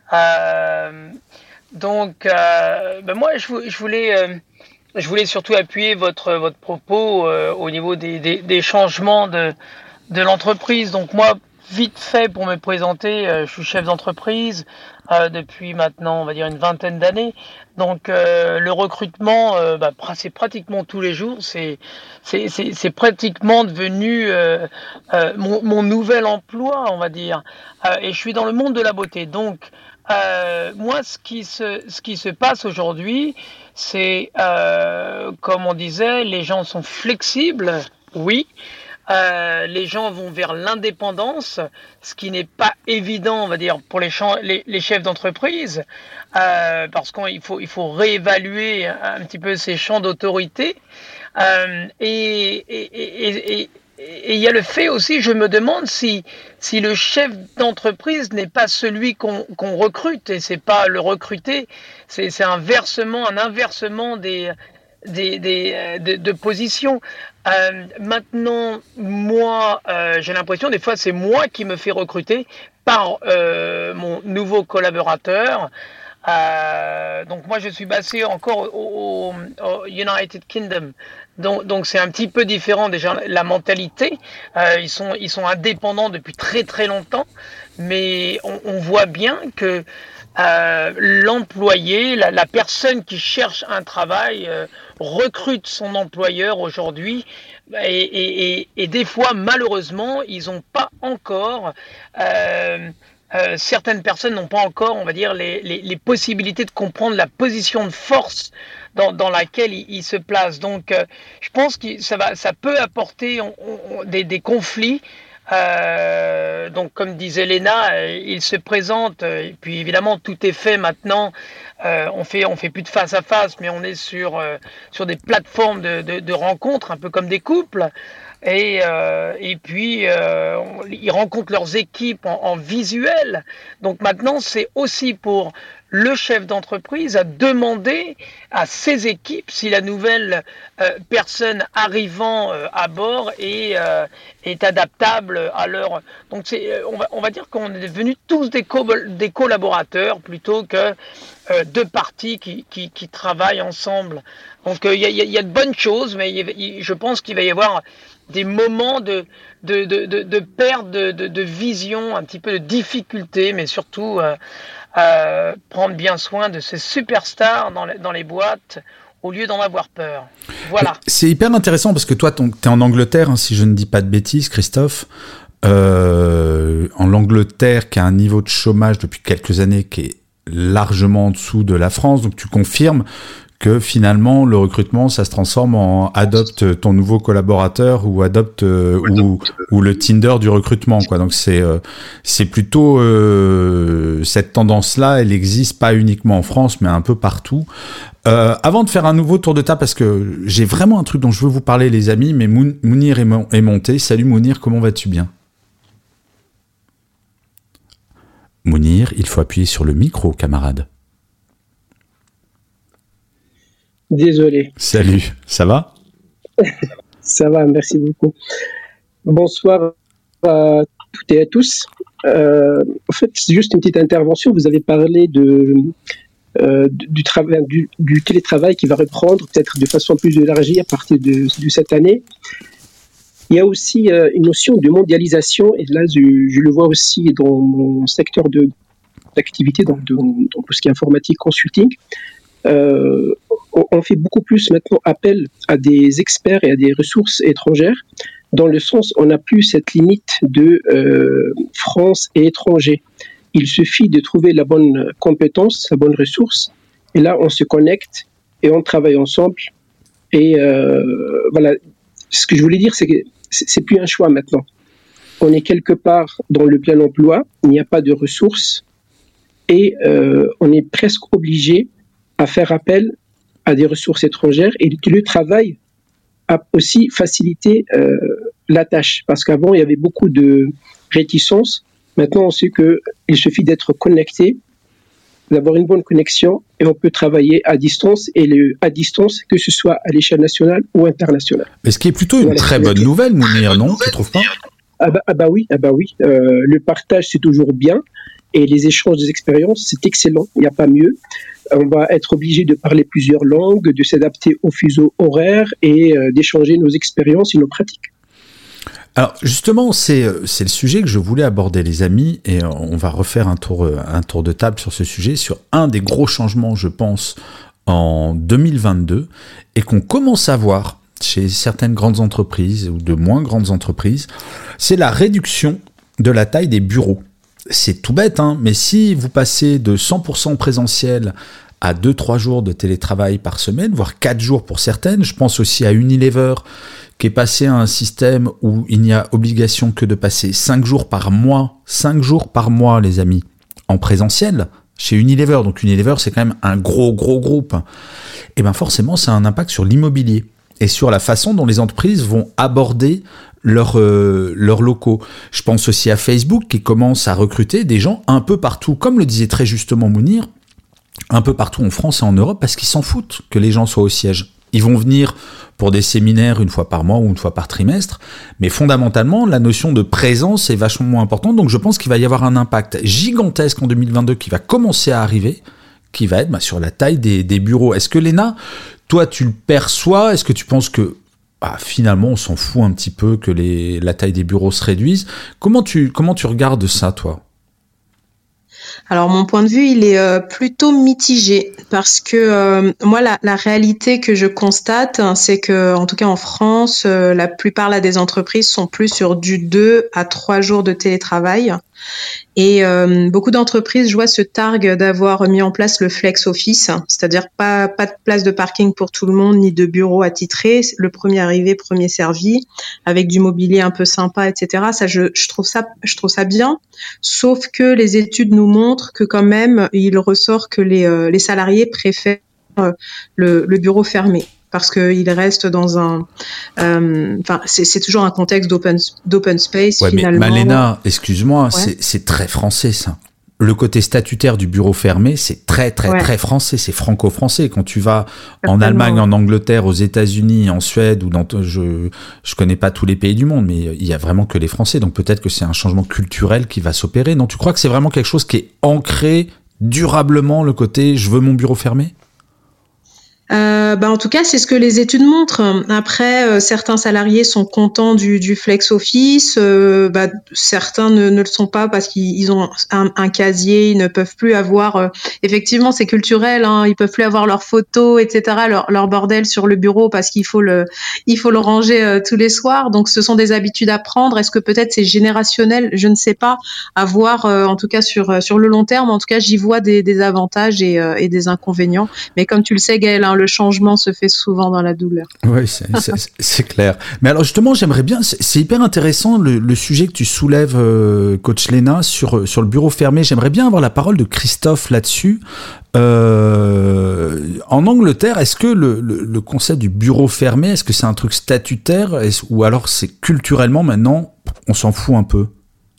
Euh, donc, euh, ben moi, je, vou- je voulais, euh, je voulais surtout appuyer votre votre propos euh, au niveau des, des, des changements de de l'entreprise. Donc moi, vite fait pour me présenter, euh, je suis chef d'entreprise euh, depuis maintenant, on va dire une vingtaine d'années. Donc euh, le recrutement, euh, bah, pra- c'est pratiquement tous les jours. C'est c'est c'est, c'est pratiquement devenu euh, euh, mon, mon nouvel emploi, on va dire. Euh, et je suis dans le monde de la beauté. Donc euh, moi, ce qui se ce qui se passe aujourd'hui, c'est euh, comme on disait, les gens sont flexibles, oui. Euh, les gens vont vers l'indépendance, ce qui n'est pas évident, on va dire, pour les, champs, les, les chefs d'entreprise, euh, parce qu'il faut, il faut réévaluer un petit peu ces champs d'autorité. Euh, et et, et, et, et il y a le fait aussi, je me demande si, si le chef d'entreprise n'est pas celui qu'on qu'on recrute, et c'est pas le recruter, c'est c'est un versement, un inversement des des, des euh, de, de positions. Euh, maintenant, moi, euh, j'ai l'impression des fois c'est moi qui me fais recruter par euh, mon nouveau collaborateur. Euh, donc moi je suis basé encore au, au, au United Kingdom, donc donc c'est un petit peu différent déjà la mentalité. Euh, ils sont ils sont indépendants depuis très très longtemps, mais on, on voit bien que euh, l'employé, la, la personne qui cherche un travail euh, recrute son employeur aujourd'hui et, et, et, et des fois malheureusement ils n'ont pas encore euh, euh, certaines personnes n'ont pas encore, on va dire, les, les, les possibilités de comprendre la position de force dans, dans laquelle ils il se placent. Donc, euh, je pense que ça, va, ça peut apporter on, on, des, des conflits. Euh, donc, comme disait Léna, euh, il se présente, euh, et puis évidemment, tout est fait maintenant. Euh, on fait, on fait plus de face à face, mais on est sur, euh, sur des plateformes de, de, de rencontres, un peu comme des couples. Et, euh, et puis, euh, on, ils rencontrent leurs équipes en, en visuel. Donc maintenant, c'est aussi pour le chef d'entreprise à demander à ses équipes si la nouvelle euh, personne arrivant euh, à bord est, euh, est adaptable à leur... Donc c'est, on, va, on va dire qu'on est devenus tous des, co- des collaborateurs plutôt que euh, deux parties qui, qui, qui travaillent ensemble. Donc il euh, y, y, y a de bonnes choses, mais y, y, je pense qu'il va y avoir des moments de, de, de, de, de perte de, de, de vision, un petit peu de difficulté, mais surtout euh, euh, prendre bien soin de ces superstars dans les, dans les boîtes au lieu d'en avoir peur. Voilà. C'est hyper intéressant parce que toi, tu es en Angleterre, hein, si je ne dis pas de bêtises, Christophe. Euh, en Angleterre, qui a un niveau de chômage depuis quelques années qui est largement en dessous de la France, donc tu confirmes que finalement le recrutement ça se transforme en adopte ton nouveau collaborateur ou adopte euh, ou, ou le Tinder du recrutement quoi. Donc c'est euh, c'est plutôt euh, cette tendance là, elle existe pas uniquement en France mais un peu partout. Euh, avant de faire un nouveau tour de table parce que j'ai vraiment un truc dont je veux vous parler les amis, mais Moun- Mounir est, mon- est monté. Salut Mounir, comment vas-tu bien? Mounir, il faut appuyer sur le micro camarade. Désolé. Salut, ça va? Ça va, merci beaucoup. Bonsoir à toutes et à tous. Euh, en fait, c'est juste une petite intervention. Vous avez parlé de, euh, du, travail, du, du télétravail qui va reprendre peut-être de façon plus élargie à partir de, de cette année. Il y a aussi euh, une notion de mondialisation, et là, je, je le vois aussi dans mon secteur de, d'activité, dans, de, dans tout ce qui est informatique, consulting. Euh, on fait beaucoup plus maintenant appel à des experts et à des ressources étrangères, dans le sens on n'a plus cette limite de euh, France et étranger. Il suffit de trouver la bonne compétence, la bonne ressource, et là on se connecte et on travaille ensemble. Et euh, voilà, ce que je voulais dire, c'est que c'est plus un choix maintenant. On est quelque part dans le plein emploi, il n'y a pas de ressources, et euh, on est presque obligé à faire appel à des ressources étrangères, et le travail a aussi facilité euh, la tâche, parce qu'avant il y avait beaucoup de réticences. Maintenant on sait qu'il suffit d'être connecté, d'avoir une bonne connexion, et on peut travailler à distance, et le, à distance que ce soit à l'échelle nationale ou internationale. Mais ce qui est plutôt une voilà, très bonne nouvelle, Mounir, non? Tu trouves pas? Ah bah, ah bah oui, ah bah oui. Euh, le partage c'est toujours bien, et les échanges des expériences c'est excellent, il n'y a pas mieux. On va être obligé de parler plusieurs langues, de s'adapter aux fuseaux horaires et euh, d'échanger nos expériences et nos pratiques. Alors justement, c'est, c'est le sujet que je voulais aborder les amis, et on va refaire un tour, un tour de table sur ce sujet, sur un des gros changements, je pense, en deux mille vingt-deux, et qu'on commence à voir chez certaines grandes entreprises ou de moins grandes entreprises, c'est la réduction de la taille des bureaux. C'est tout bête, hein, mais si vous passez de cent pour cent présentiel à deux trois jours de télétravail par semaine, voire quatre jours pour certaines, je pense aussi à Unilever, qui est passé à un système où il n'y a obligation que de passer cinq jours par mois, cinq jours par mois, les amis, en présentiel, chez Unilever. Donc Unilever, c'est quand même un gros, gros groupe. Et bien forcément, ça a un impact sur l'immobilier et sur la façon dont les entreprises vont aborder leurs euh, leurs locaux. Je pense aussi à Facebook qui commence à recruter des gens un peu partout, comme le disait très justement Mounir, un peu partout en France et en Europe, parce qu'ils s'en foutent que les gens soient au siège. Ils vont venir pour des séminaires une fois par mois ou une fois par trimestre, mais fondamentalement, la notion de présence est vachement moins importante, donc je pense qu'il va y avoir un impact gigantesque en deux mille vingt-deux qui va commencer à arriver, qui va être bah, sur la taille des, des bureaux. Est-ce que Léna, toi tu le perçois? Est-ce que tu penses que bah, finalement on s'en fout un petit peu que les, la taille des bureaux se réduise? Comment tu, comment tu regardes ça, toi? Alors mon point de vue, il est euh, plutôt mitigé parce que euh, moi, la, la réalité que je constate, hein, c'est que, en tout cas en France, euh, la plupart là, des entreprises sont plus sur du deux à trois jours de télétravail. Et euh, beaucoup d'entreprises, je vois, se targuent d'avoir mis en place le flex office, c'est-à-dire pas pas de place de parking pour tout le monde, ni de bureau attitré, le premier arrivé, premier servi, avec du mobilier un peu sympa, et cetera. Ça, je, je trouve ça, je trouve ça bien. Sauf que les études nous montrent que quand même, il ressort que les euh, les salariés préfèrent euh, le, le bureau fermé. Parce qu'il reste dans un, euh, enfin, c'est, c'est toujours un contexte d'open, d'open space ouais, finalement. Mais Malena, excuse-moi, ouais. c'est, c'est très français ça. Le côté statutaire du bureau fermé, c'est très très ouais. très français, c'est franco-français. Quand tu vas Certainement. en Allemagne, en Angleterre, aux États-Unis, en Suède ou dans, je je connais pas tous les pays du monde, mais il y a vraiment que les Français. Donc peut-être que c'est un changement culturel qui va s'opérer. Non, tu crois que c'est vraiment quelque chose qui est ancré durablement, le côté je veux mon bureau fermé? Euh, bah en tout cas, c'est ce que les études montrent. Après, euh, certains salariés sont contents du, du flex office. Euh, bah, certains ne, ne le sont pas parce qu'ils ont un, un casier, ils ne peuvent plus avoir. Euh, effectivement, c'est culturel. Hein, ils peuvent plus avoir leurs photos, et cetera. Leur, leur bordel sur le bureau parce qu'il faut le, il faut le ranger euh, tous les soirs. Donc, ce sont des habitudes à prendre. Est-ce que peut-être c'est générationnel? Je ne sais pas. À voir. Euh, en tout cas sur sur le long terme. En tout cas, j'y vois des, des avantages et, euh, et des inconvénients. Mais comme tu le sais, Gaël, hein, le changement se fait souvent dans la douleur. Oui, c'est, c'est, c'est clair. Mais alors justement, j'aimerais bien, c'est, c'est hyper intéressant le, le sujet que tu soulèves, euh, coach Léna, sur, sur le bureau fermé. J'aimerais bien avoir la parole de Christophe là-dessus. Euh, en Angleterre, est-ce que le, le, le concept du bureau fermé, est-ce que c'est un truc statutaire est-ce, ou alors c'est culturellement maintenant, on s'en fout un peu?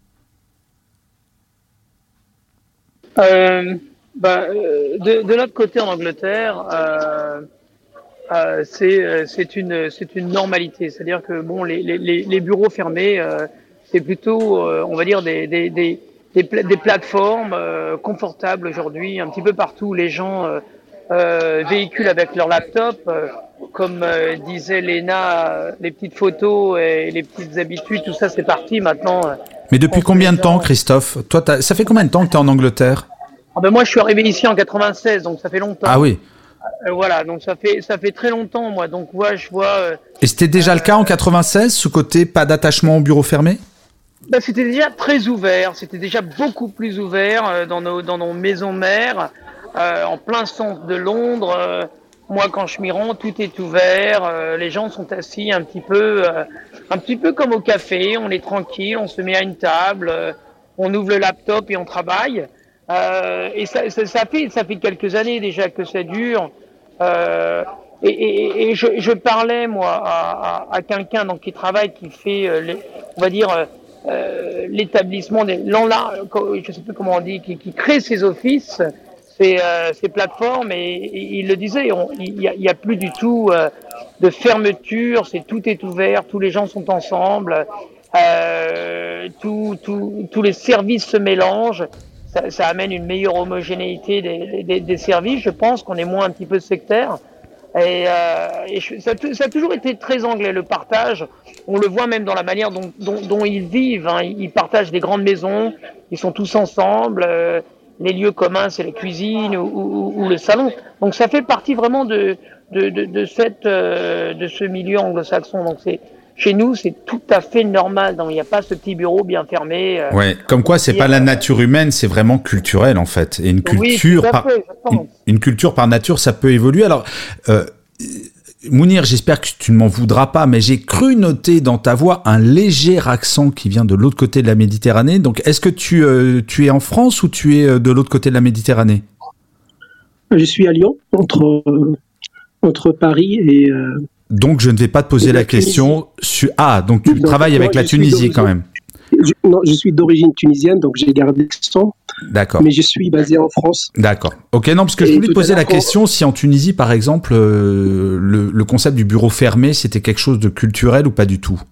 euh... Bah, de, de notre côté en Angleterre, euh, euh, c'est c'est une c'est une normalité, c'est-à-dire que bon les les les bureaux fermés, euh, c'est plutôt euh, on va dire des des des des, pla- des plateformes euh, confortables aujourd'hui, un petit peu partout les gens euh, euh, véhiculent avec leur laptop, euh, comme euh, disait Léna, euh, les petites photos et les petites habitudes, tout ça c'est parti maintenant. Euh, Mais depuis combien de temps, Christophe? Toi, t'as, ça fait combien de temps que tu es en Angleterre? Ah ben moi je suis arrivé ici en quatre-vingt-seize, donc ça fait longtemps. Ah oui. Euh, voilà, donc ça fait ça fait très longtemps moi. Donc moi je vois. Euh, Et c'était déjà euh, le cas en quatre-vingt-seize, ce côté pas d'attachement au bureau fermé? Ben c'était déjà très ouvert, c'était déjà beaucoup plus ouvert euh, dans nos dans nos maisons mères, euh, en plein centre de Londres. Euh, moi quand je m'y rends, tout est ouvert, euh, les gens sont assis un petit peu euh, un petit peu comme au café, on est tranquille, on se met à une table, euh, on ouvre le laptop et on travaille. Euh, et ça, ça, ça fait ça fait quelques années déjà que ça dure. Euh, et, et, et je, je parlais moi à, à, à quelqu'un donc qui travaille, qui fait euh, les, on va dire euh, l'établissement des l'enla, je sais plus comment on dit, qui, qui crée ces offices, ces, euh, ces plateformes, et, et il le disait, on, il y a, il y a plus du tout euh, de fermeture, c'est tout est ouvert, tous les gens sont ensemble, euh, tout, tout, tous les services se mélangent. Ça, ça amène une meilleure homogénéité des, des, des services. Je pense qu'on est moins un petit peu sectaire. Et, euh, et je, ça, ça a toujours été très anglais, le partage. On le voit même dans la manière dont, dont, dont ils vivent. Hein. Ils partagent des grandes maisons, ils sont tous ensemble. Euh, les lieux communs, c'est la cuisine ou, ou, ou le salon. Donc ça fait partie vraiment de, de, de, de, cette, euh, de ce milieu anglo-saxon. Donc c'est Chez nous, c'est tout à fait normal. Donc, il n'y a pas ce petit bureau bien fermé. Euh, ouais, comme quoi, c'est pas la nature humaine, c'est vraiment culturel en fait. Et une culture, oui, par, fait, une, une culture par nature, ça peut évoluer. Alors, euh, Mounir, j'espère que tu ne m'en voudras pas, mais j'ai cru noter dans ta voix un léger accent qui vient de l'autre côté de la Méditerranée. Donc, est-ce que tu, euh, tu es en France ou tu es de l'autre côté de la Méditerranée? Je suis à Lyon, entre, euh, entre Paris et... Euh... Donc, je ne vais pas te poser la, la question sur... Ah, donc tu donc, travailles avec la Tunisie quand même. Je, non, je suis d'origine tunisienne, donc j'ai gardé l'accent. D'accord. Mais je suis basé en France. D'accord. Ok, non, parce que Et je voulais te poser la question si en Tunisie, par exemple, euh, le, le concept du bureau fermé, c'était quelque chose de culturel ou pas du tout?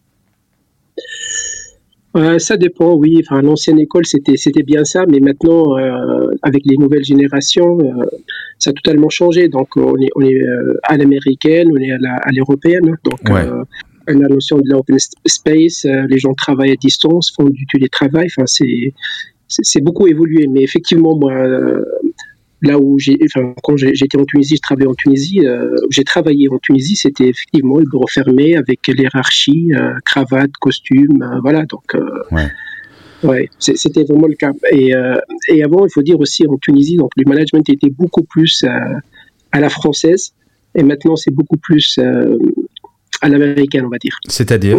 Euh, ça dépend, oui. Enfin, l'ancienne école, c'était, c'était bien ça, mais maintenant, euh, avec les nouvelles générations, euh, ça a totalement changé. Donc, on est, on est euh, à l'américaine, on est à, la, à l'européenne. Donc, ouais. euh, la notion de l'open space, euh, les gens travaillent à distance, font du télétravail. Enfin, c'est, c'est, c'est beaucoup évolué. Mais effectivement, moi, euh, là où j'ai, enfin, quand j'ai, j'étais en Tunisie, je travaillais en Tunisie, euh, j'ai travaillé en Tunisie, c'était effectivement le bureau fermé avec l'hiérarchie, euh, cravate, costume, euh, voilà. Donc, euh, ouais. Ouais, c'était vraiment le cas. Et, euh, et avant, il faut dire aussi en Tunisie, donc le management était beaucoup plus euh, à la française, et maintenant c'est beaucoup plus euh, à l'américaine, on va dire. C'est-à-dire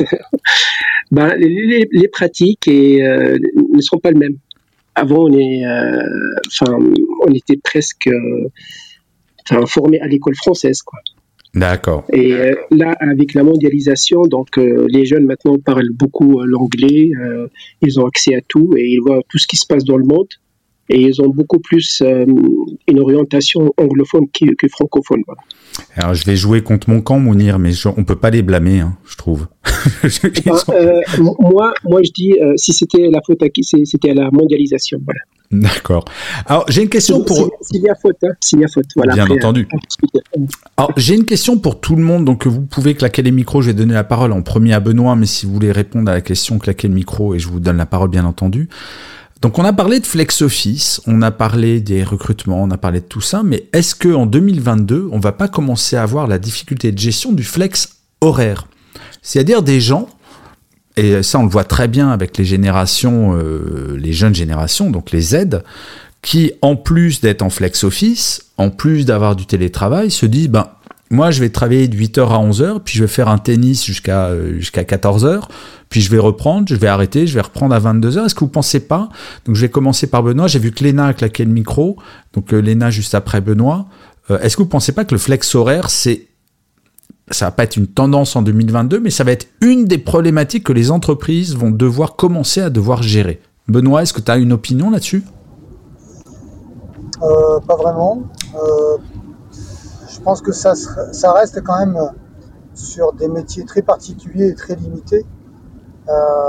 ben, les, les pratiques et, euh, ne sont pas les mêmes. Avant, on est, euh, enfin, on était presque euh, formé à l'école française, quoi. D'accord. Et euh, là, avec la mondialisation, donc euh, les jeunes maintenant parlent beaucoup euh, l'anglais, euh, ils ont accès à tout et ils voient tout ce qui se passe dans le monde. Et ils ont beaucoup plus euh, une orientation anglophone que, que francophone. Voilà. Alors, je vais jouer contre mon camp, Mounir, mais je, on peut pas les blâmer, hein, je trouve. ben, euh, moi, moi, je dis, euh, si c'était la faute à qui, c'était à la mondialisation. Voilà. D'accord. Alors, j'ai une question c'est, pour... C'est, c'est bien faute, hein, c'est bien faute. Voilà, bien après, entendu. Euh, Alors, j'ai une question pour tout le monde, donc vous pouvez claquer les micros, je vais donner la parole en premier à Benoît, mais si vous voulez répondre à la question, claquez le micro et je vous donne la parole, bien entendu. Donc, on a parlé de flex office, on a parlé des recrutements, on a parlé de tout ça, mais est-ce que en deux mille vingt-deux, on va pas commencer à avoir la difficulté de gestion du flex horaire ? C'est-à-dire des gens, et ça on le voit très bien avec les générations, euh, les jeunes générations, donc les Z, qui en plus d'être en flex office, en plus d'avoir du télétravail, se disent, ben, moi je vais travailler de huit heures à onze heures, puis je vais faire un tennis jusqu'à, euh, jusqu'à quatorze heures, puis je vais reprendre, je vais arrêter, je vais reprendre à vingt-deux heures. Est-ce que vous pensez pas ? Donc je vais commencer par Benoît. J'ai vu que Léna a claqué le micro. Donc euh, Léna juste après Benoît. Euh, est-ce que vous pensez pas que le flex horaire, c'est, ça va pas être une tendance en deux mille vingt-deux, mais ça va être une des problématiques que les entreprises vont devoir commencer à devoir gérer. Benoît, est-ce que tu as une opinion là-dessus ? euh, Pas vraiment. Euh, je pense que ça, ça reste quand même sur des métiers très particuliers et très limités. Euh,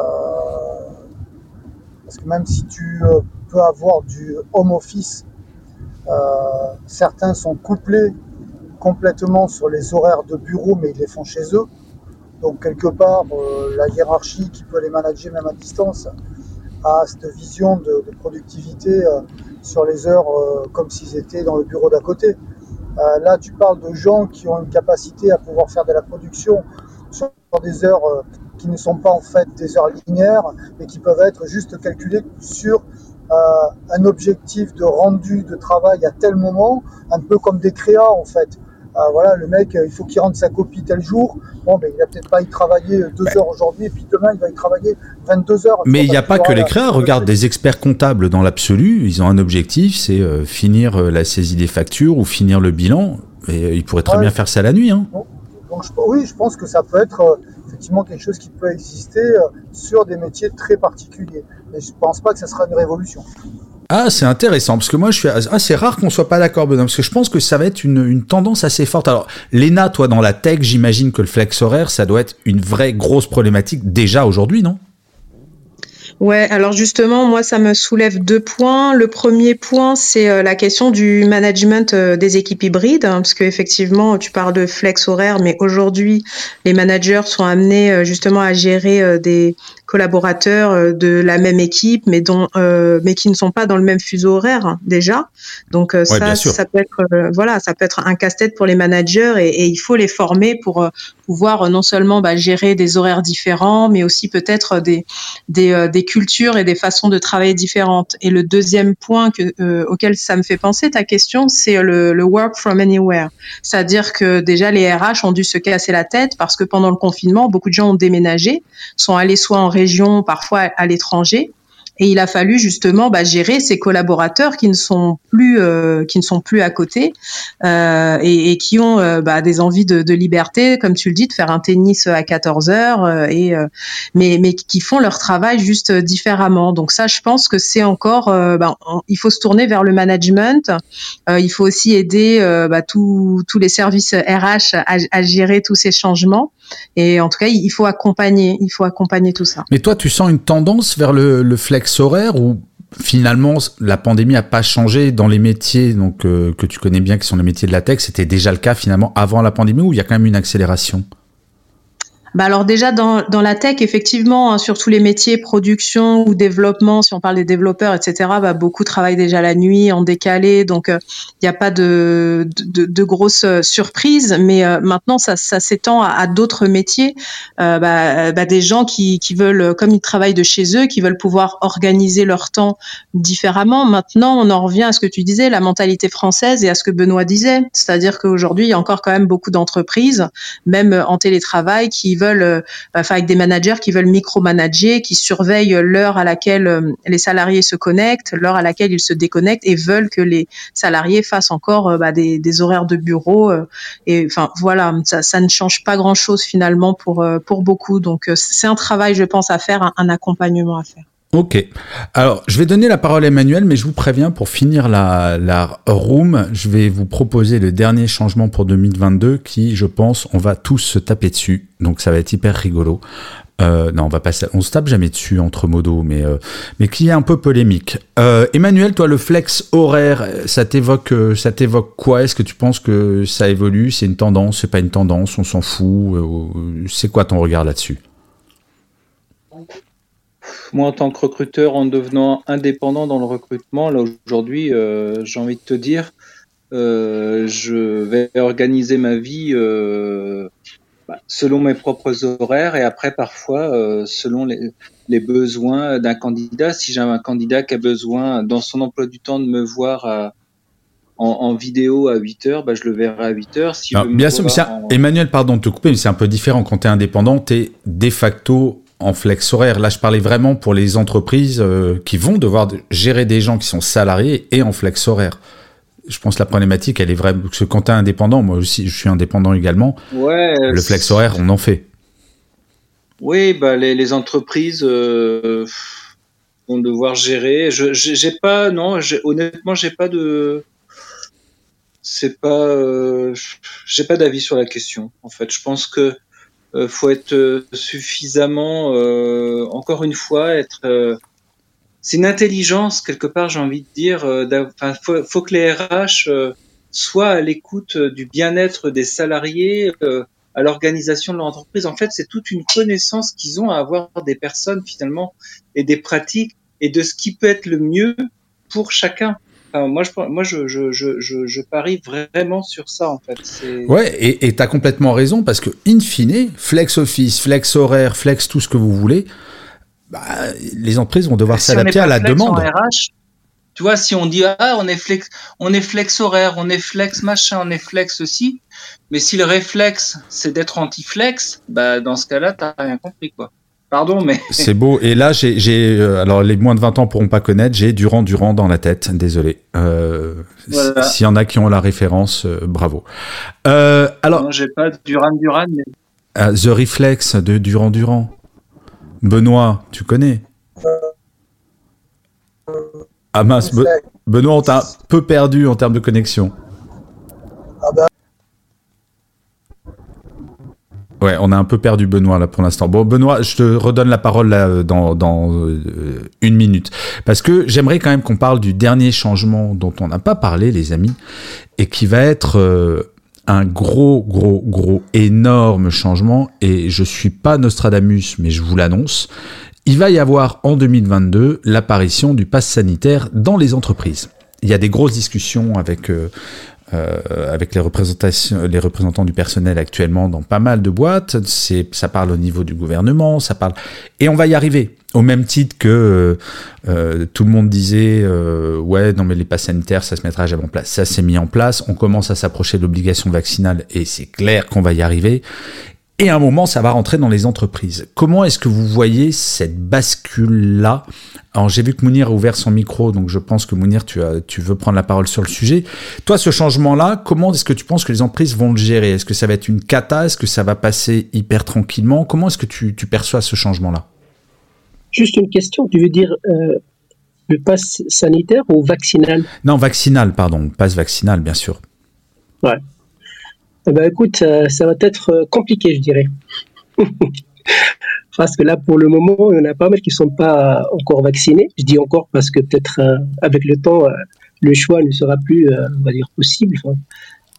parce que même si tu euh, peux avoir du home office, euh, certains sont couplés complètement sur les horaires de bureau, mais ils les font chez eux. Donc quelque part, euh, la hiérarchie qui peut les manager même à distance a cette vision de, de productivité euh, sur les heures euh, comme s'ils étaient dans le bureau d'à côté. Euh, là, tu parles de gens qui ont une capacité à pouvoir faire de la production sur des heures euh, qui ne sont pas en fait des heures linéaires, mais qui peuvent être juste calculées sur euh, un objectif de rendu de travail à tel moment, un peu comme des créas en fait. Euh, voilà, le mec, il faut qu'il rende sa copie tel jour. Bon, ben, il va peut-être pas y travailler deux heures aujourd'hui, et puis demain, il va y travailler vingt-deux heures. Mais il n'y a pas que les créas. Regarde, des experts comptables dans l'absolu, ils ont un objectif, c'est euh, finir euh, la saisie des factures ou finir le bilan. Et euh, ils pourraient très ouais, bien faire ça la nuit. Hein. Donc, donc je, oui, je pense que ça peut être euh, effectivement quelque chose qui peut exister euh, sur des métiers très particuliers. Mais je ne pense pas que ça sera une révolution. Ah, c'est intéressant, parce que moi, je suis, ah, c'est rare qu'on soit pas d'accord, Benoît, parce que je pense que ça va être une, une tendance assez forte. Alors, Léna, toi, dans la tech, j'imagine que le flex horaire, ça doit être une vraie grosse problématique déjà aujourd'hui, non ? Ouais, alors justement, moi, ça me soulève deux points. Le premier point, c'est euh, la question du management euh, des équipes hybrides, hein, parce qu'effectivement, tu parles de flex horaire, mais aujourd'hui, les managers sont amenés euh, justement à gérer euh, des collaborateurs euh, de la même équipe, mais dont, euh, mais qui ne sont pas dans le même fuseau horaire hein, déjà. Donc euh, ouais, ça, ça peut être, euh, voilà, ça peut être un casse-tête pour les managers et, et il faut les former pour euh, pouvoir euh, non seulement bah, gérer des horaires différents, mais aussi peut-être des des, euh, des cultures et des façons de travailler différentes. Et le deuxième point que, euh, auquel ça me fait penser, ta question, c'est le, le work from anywhere. C'est-à-dire que déjà, les R H ont dû se casser la tête parce que pendant le confinement, beaucoup de gens ont déménagé, sont allés soit en région, parfois à l'étranger. Et il a fallu justement bah, gérer ces collaborateurs qui ne sont plus euh, qui ne sont plus à côté euh, et, et qui ont euh, bah, des envies de, de liberté, comme tu le dis, de faire un tennis à quatorze heures, euh, et euh, mais mais qui font leur travail juste différemment. Donc ça, je pense que c'est encore, euh, bah, on, il faut se tourner vers le management. Euh, il faut aussi aider euh, bah, tous tous les services R H à, à gérer tous ces changements. Et en tout cas, il faut accompagner, il faut accompagner tout ça. Mais toi, tu sens une tendance vers le, le flex horaire où finalement la pandémie n'a pas changé dans les métiers donc euh, que tu connais bien, qui sont les métiers de la tech. C'était déjà le cas finalement avant la pandémie, ou il y a quand même une accélération ? Bah alors déjà dans dans la tech effectivement hein, sur tous les métiers production ou développement, si on parle des développeurs et cetera, bah beaucoup travaillent déjà la nuit en décalé, donc il euh, n'y a pas de de, de grosses surprises. Mais euh, maintenant ça ça s'étend à, à d'autres métiers, euh, bah, bah des gens qui qui veulent comme ils travaillent de chez eux, qui veulent pouvoir organiser leur temps différemment. Maintenant on en revient à ce que tu disais, la mentalité française et à ce que Benoît disait, c'est-à-dire qu'aujourd'hui il y a encore quand même beaucoup d'entreprises, même en télétravail, qui veulent, euh, enfin avec des managers qui veulent micromanager, qui surveillent l'heure à laquelle euh, les salariés se connectent, l'heure à laquelle ils se déconnectent et veulent que les salariés fassent encore euh, bah, des, des horaires de bureau. Euh, et enfin voilà, ça, ça ne change pas grand-chose finalement pour euh, pour beaucoup. Donc euh, c'est un travail, je pense, à faire, un, un accompagnement à faire. Ok. Alors, je vais donner la parole à Emmanuel, mais je vous préviens, pour finir la, la room, je vais vous proposer le dernier changement pour deux mille vingt-deux qui, je pense, on va tous se taper dessus. Donc, ça va être hyper rigolo. Euh, non, on va pas, on se tape jamais dessus entre modos, mais, euh, mais qui est un peu polémique. Euh, Emmanuel, toi, le flex horaire, ça t'évoque, ça t'évoque quoi? Est-ce que tu penses que ça évolue? C'est une tendance? C'est pas une tendance? On s'en fout? Euh, c'est quoi ton regard là-dessus? Moi, en tant que recruteur, en devenant indépendant dans le recrutement, là aujourd'hui, euh, j'ai envie de te dire, euh, je vais organiser ma vie euh, bah, selon mes propres horaires et après parfois euh, selon les, les besoins d'un candidat. Si j'ai un candidat qui a besoin dans son emploi du temps de me voir à, en, en vidéo à huit heures, bah, je le verrai à huit heures. Si Alors, bien sûr, mais ça, en... Emmanuel, pardon de te couper, mais c'est un peu différent. Quand tu es indépendant, tu es de facto en flex horaire. Là, je parlais vraiment pour les entreprises euh, qui vont devoir gérer des gens qui sont salariés et en flex horaire. Je pense que la problématique, elle est vraie. Parce que quand tu es indépendant, moi aussi, je suis indépendant également, ouais, le flex horaire, on en fait. Oui, bah, les, les entreprises euh, vont devoir gérer. Je, j'ai, j'ai pas, non, j'ai, honnêtement, j'ai pas de... C'est pas... Euh, j'ai pas d'avis sur la question, en fait. Je pense que Euh, faut être euh, suffisamment, euh, encore une fois, être. Euh, c'est une intelligence quelque part, j'ai envie de dire. Euh, enfin, faut, faut que les R H euh, soient à l'écoute euh, du bien-être des salariés, euh, à l'organisation de l'entreprise. En fait, c'est toute une connaissance qu'ils ont à avoir des personnes finalement et des pratiques et de ce qui peut être le mieux pour chacun. Enfin, moi, je, moi je, je, je, je, je parie vraiment sur ça, en fait. C'est... Ouais, et, et tu as complètement raison, parce que, in fine, flex office, flex horaire, flex tout ce que vous voulez, bah, les entreprises vont devoir si s'adapter à la demande. R H, tu vois, si on dit, ah, on est flex, on est flex horaire, on est flex machin, on est flex aussi, mais si le réflexe, c'est d'être anti-flex, bah, dans ce cas-là, t'as rien compris, quoi. Pardon, mais... C'est beau. Et là, j'ai, j'ai euh, alors les moins de vingt ans pourront pas connaître, j'ai Durand Durand dans la tête. Désolé. Euh, voilà. S'il y en a qui ont la référence, euh, bravo. Euh, alors... Non, j'ai pas Duran Duran, mais... Uh, The Reflex de Durand Durand. Benoît, tu connais? Ah mince, Be- Benoît, on t'a un peu perdu en termes de connexion. Ah bah... Ouais, on a un peu perdu Benoît là pour l'instant. Bon, Benoît, je te redonne la parole là dans, dans euh, une minute. Parce que j'aimerais quand même qu'on parle du dernier changement dont on n'a pas parlé, les amis, et qui va être euh, un gros, gros, gros, énorme changement. Et je suis pas Nostradamus, mais je vous l'annonce. Il va y avoir en deux mille vingt-deux l'apparition du pass sanitaire dans les entreprises. Il y a des grosses discussions avec... Euh, Euh, avec les représentations, les représentants du personnel actuellement dans pas mal de boîtes. C'est, ça parle au niveau du gouvernement, ça parle, et on va y arriver. Au même titre que euh, euh, tout le monde disait, euh, ouais, non mais les passes sanitaires, ça se mettra jamais en place. Ça s'est mis en place. On commence à s'approcher de l'obligation vaccinale, et c'est clair qu'on va y arriver. Et à un moment, ça va rentrer dans les entreprises. Comment est-ce que vous voyez cette bascule-là? Alors, j'ai vu que Mounir a ouvert son micro, donc je pense que Mounir, tu, as, tu veux prendre la parole sur le sujet. Toi, ce changement-là, comment est-ce que tu penses que les entreprises vont le gérer? Est-ce que ça va être une cata? Est-ce que ça va passer hyper tranquillement? Comment est-ce que tu, tu perçois ce changement-là? Juste une question, tu veux dire euh, le pass sanitaire ou vaccinal? Non, vaccinal, pardon, pass vaccinal, bien sûr. Ouais. Eh ben, écoute, ça, ça va être compliqué, je dirais. Parce que là, pour le moment, il y en a pas mal qui ne sont pas encore vaccinés. Je dis encore parce que peut-être euh, avec le temps, euh, le choix ne sera plus, euh, on va dire, possible. Enfin,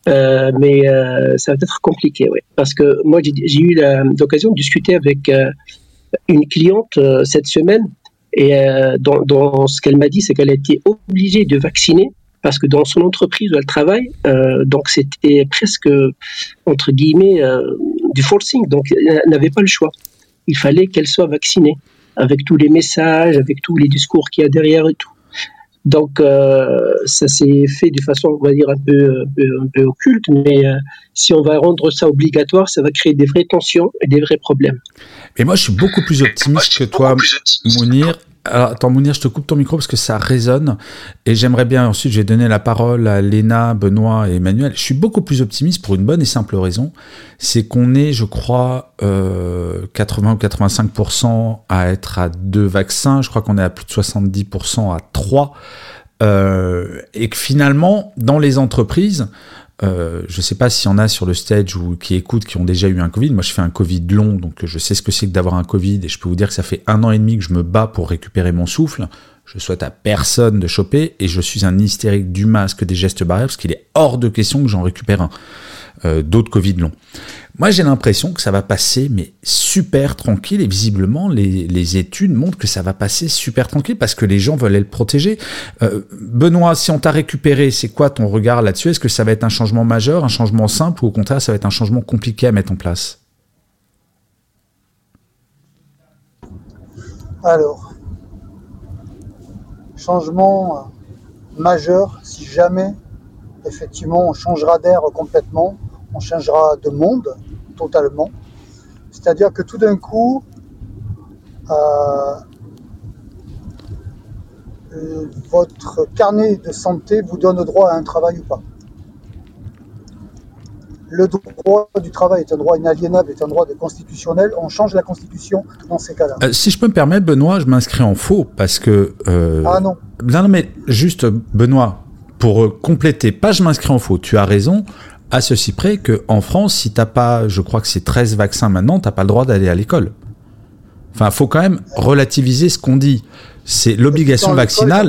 Euh, mais euh, ça va être compliqué, oui. Parce que moi, j'ai, j'ai eu la, l'occasion de discuter avec euh, une cliente euh, cette semaine, et euh, dans, dans ce qu'elle m'a dit, c'est qu'elle a été obligée de vacciner parce que dans son entreprise où elle travaille, euh, donc c'était presque, entre guillemets, euh, du forcing, donc elle n'avait pas le choix. Il fallait qu'elle soit vaccinée, avec tous les messages, avec tous les discours qu'il y a derrière et tout. Donc, euh, ça s'est fait de façon, on va dire, un peu, un peu, un peu occulte, mais euh, si on va rendre ça obligatoire, ça va créer des vraies tensions et des vrais problèmes. Et moi, je suis beaucoup plus optimiste que toi, Mounir. Alors, attends, Mounir, je te coupe ton micro parce que ça résonne. Et j'aimerais bien, ensuite, je vais donner la parole à Léna, Benoît et Emmanuel. Je suis beaucoup plus optimiste pour une bonne et simple raison. C'est qu'on est, je crois, euh, quatre-vingts ou quatre-vingt-cinq pour cent à être à deux vaccins. Je crois qu'on est à plus de soixante-dix pour cent à trois. Euh, et que finalement, dans les entreprises, Euh, je ne sais pas s'il y en a sur le stage ou qui écoutent qui ont déjà eu un Covid. Moi, je fais un Covid long, donc je sais ce que c'est que d'avoir un Covid et je peux vous dire que ça fait un an et demi que je me bats pour récupérer mon souffle. Je souhaite à personne de choper et je suis un hystérique du masque, des gestes barrières, parce qu'il est hors de question que j'en récupère un. Euh, d'autres Covid longs. Moi, j'ai l'impression que ça va passer, mais super tranquille, et visiblement, les, les études montrent que ça va passer super tranquille parce que les gens veulent le protéger. Euh, Benoît, si on t'a récupéré, c'est quoi ton regard là-dessus? Est-ce que ça va être un changement majeur, un changement simple, ou au contraire, ça va être un changement compliqué à mettre en place? Alors, changement majeur, si jamais, effectivement, on changera d'air complètement, on changera de monde totalement. C'est-à-dire que tout d'un coup, euh, euh, votre carnet de santé vous donne droit à un travail ou pas. Le droit du travail est un droit inaliénable, est un droit de constitutionnel. On change la constitution dans ces cas-là. Euh, si je peux me permettre, Benoît, je m'inscris en faux parce que... Euh... Ah non. Non, non, mais juste, Benoît, pour compléter, pas je m'inscris en faux, tu as raison, à ceci près qu'en France, si t'as pas, je crois que c'est treize vaccins maintenant, t'as pas le droit d'aller à l'école. Enfin, faut quand même relativiser ce qu'on dit. C'est l'obligation vaccinale.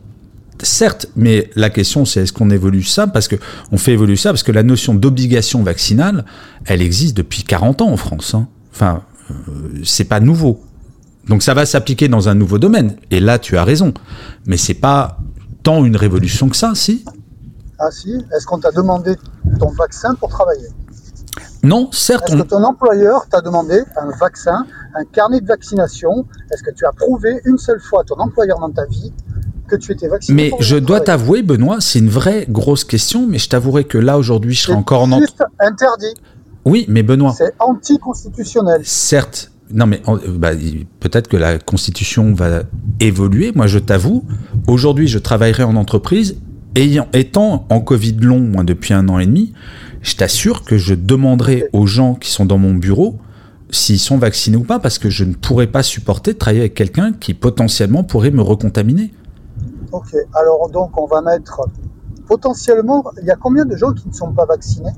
Certes, mais la question c'est est-ce qu'on évolue ça? Parce que on fait évoluer ça parce que la notion d'obligation vaccinale, elle existe depuis quarante ans en France. Hein. Enfin, euh, c'est pas nouveau. Donc ça va s'appliquer dans un nouveau domaine. Et là, tu as raison. Mais c'est pas tant une révolution que ça, si? Ah si? Est-ce qu'on t'a demandé ton vaccin pour travailler? Non, certes. Est-ce on... que ton employeur t'a demandé un vaccin, un carnet de vaccination? Est-ce que tu as prouvé une seule fois à ton employeur dans ta vie que tu étais vacciné? Mais je dois t'avouer, Benoît, c'est une vraie grosse question, mais je t'avouerai que là, aujourd'hui, je serai encore en... C'est juste interdit. Oui, mais Benoît... C'est anticonstitutionnel. Certes. Non, mais bah, peut-être que la Constitution va évoluer. Moi, je t'avoue, aujourd'hui, je travaillerai en entreprise, ayant, étant en Covid long, moi, depuis un an et demi, je t'assure que je demanderai aux gens qui sont dans mon bureau s'ils sont vaccinés ou pas, parce que je ne pourrais pas supporter de travailler avec quelqu'un qui potentiellement pourrait me recontaminer. Ok, alors donc on va mettre potentiellement, il y a combien de gens qui ne sont pas vaccinés?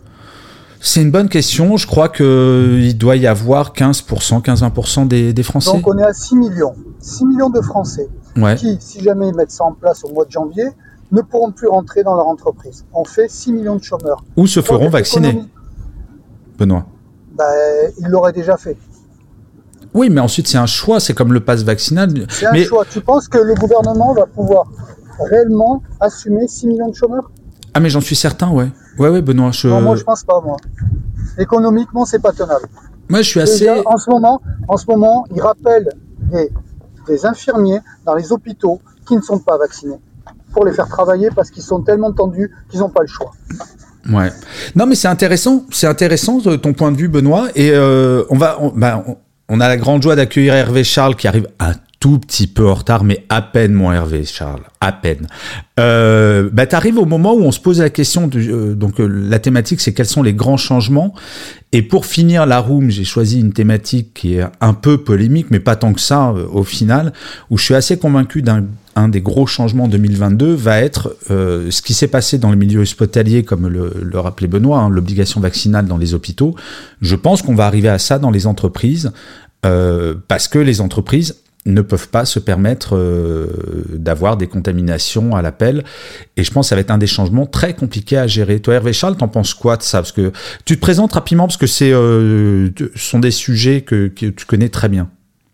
C'est une bonne question, je crois qu'il doit y avoir quinze pour cent, quinze à vingt pour cent des, des Français. Donc on est à six millions, six millions de Français ouais. qui, si jamais ils mettent ça en place au mois de janvier, ne pourront plus rentrer dans leur entreprise. On fait six millions de chômeurs. Ou se feront donc, vacciner, économie... Benoît. Ben, ils l'auraient déjà fait. Oui, mais ensuite c'est un choix, c'est comme le pass vaccinal. C'est un mais... choix. Tu penses que le gouvernement va pouvoir réellement assumer six millions de chômeurs? Ah mais j'en suis certain, ouais. Ouais, ouais, Benoît. Je... Non, moi je pense pas, moi. Économiquement, c'est pas tenable. Moi, je suis assez... Déjà, en ce moment, en ce moment, ils rappellent des, des infirmiers dans les hôpitaux qui ne sont pas vaccinés pour les faire travailler parce qu'ils sont tellement tendus qu'ils n'ont pas le choix. Ouais. Non, mais c'est intéressant, c'est intéressant ton point de vue, Benoît. Et euh, on va, on, bah, on, on a la grande joie d'accueillir Hervé Charles qui arrive un tout petit peu en retard, mais à peine, mon Hervé Charles, à peine. Euh, bah, t'arrives au moment où on se pose la question. De, euh, donc, euh, la thématique, c'est quels sont les grands changements. Et pour finir la room, j'ai choisi une thématique qui est un peu polémique, mais pas tant que ça euh, au final, où je suis assez convaincu d'un un des gros changements deux mille vingt-deux va être euh, ce qui s'est passé dans le milieu hospitalier, comme le, le rappelait Benoît, hein, l'obligation vaccinale dans les hôpitaux. Je pense qu'on va arriver à ça dans les entreprises, euh, parce que les entreprises ne peuvent pas se permettre euh, d'avoir des contaminations à l'appel. Et je pense que ça va être un des changements très compliqués à gérer. Toi, Hervé Charles, t'en penses quoi de ça? Parce que tu te présentes rapidement, parce que c'est, euh, ce sont des sujets que, que tu connais très bien.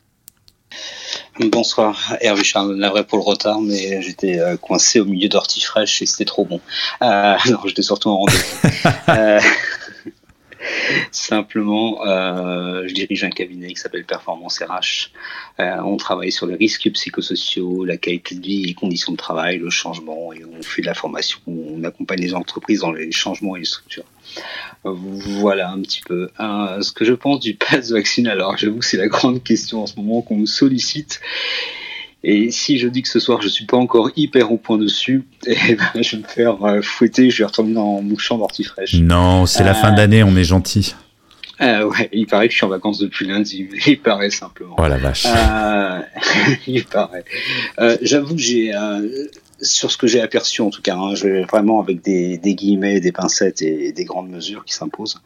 Bonsoir, Hervé Charles, navré pour le retard, mais j'étais euh, coincé au milieu d'orties fraîches et c'était trop bon. Euh, non, j'étais surtout en rendez-vous. euh, Simplement, euh, je dirige un cabinet qui s'appelle Performance R H. Euh, on travaille sur les risques psychosociaux, la qualité de vie, les conditions de travail, le changement, et on fait de la formation, on accompagne les entreprises dans les changements et les structures. Euh, voilà un petit peu euh, ce que je pense du pass vaccinal. Alors j'avoue que c'est la grande question en ce moment qu'on nous sollicite. Et si je dis que ce soir je suis pas encore hyper au point dessus, eh ben, je vais me faire euh, fouetter, je vais retourner dans mon champ d'orties fraîches. Non, c'est euh, la fin d'année, on est gentil. Euh, ouais, il paraît que je suis en vacances depuis lundi, mais il paraît simplement. Oh la vache. Euh, il paraît. Euh, j'avoue que j'ai, euh, sur ce que j'ai aperçu en tout cas, hein, je vais vraiment avec des, des guillemets, des pincettes et des grandes mesures qui s'imposent.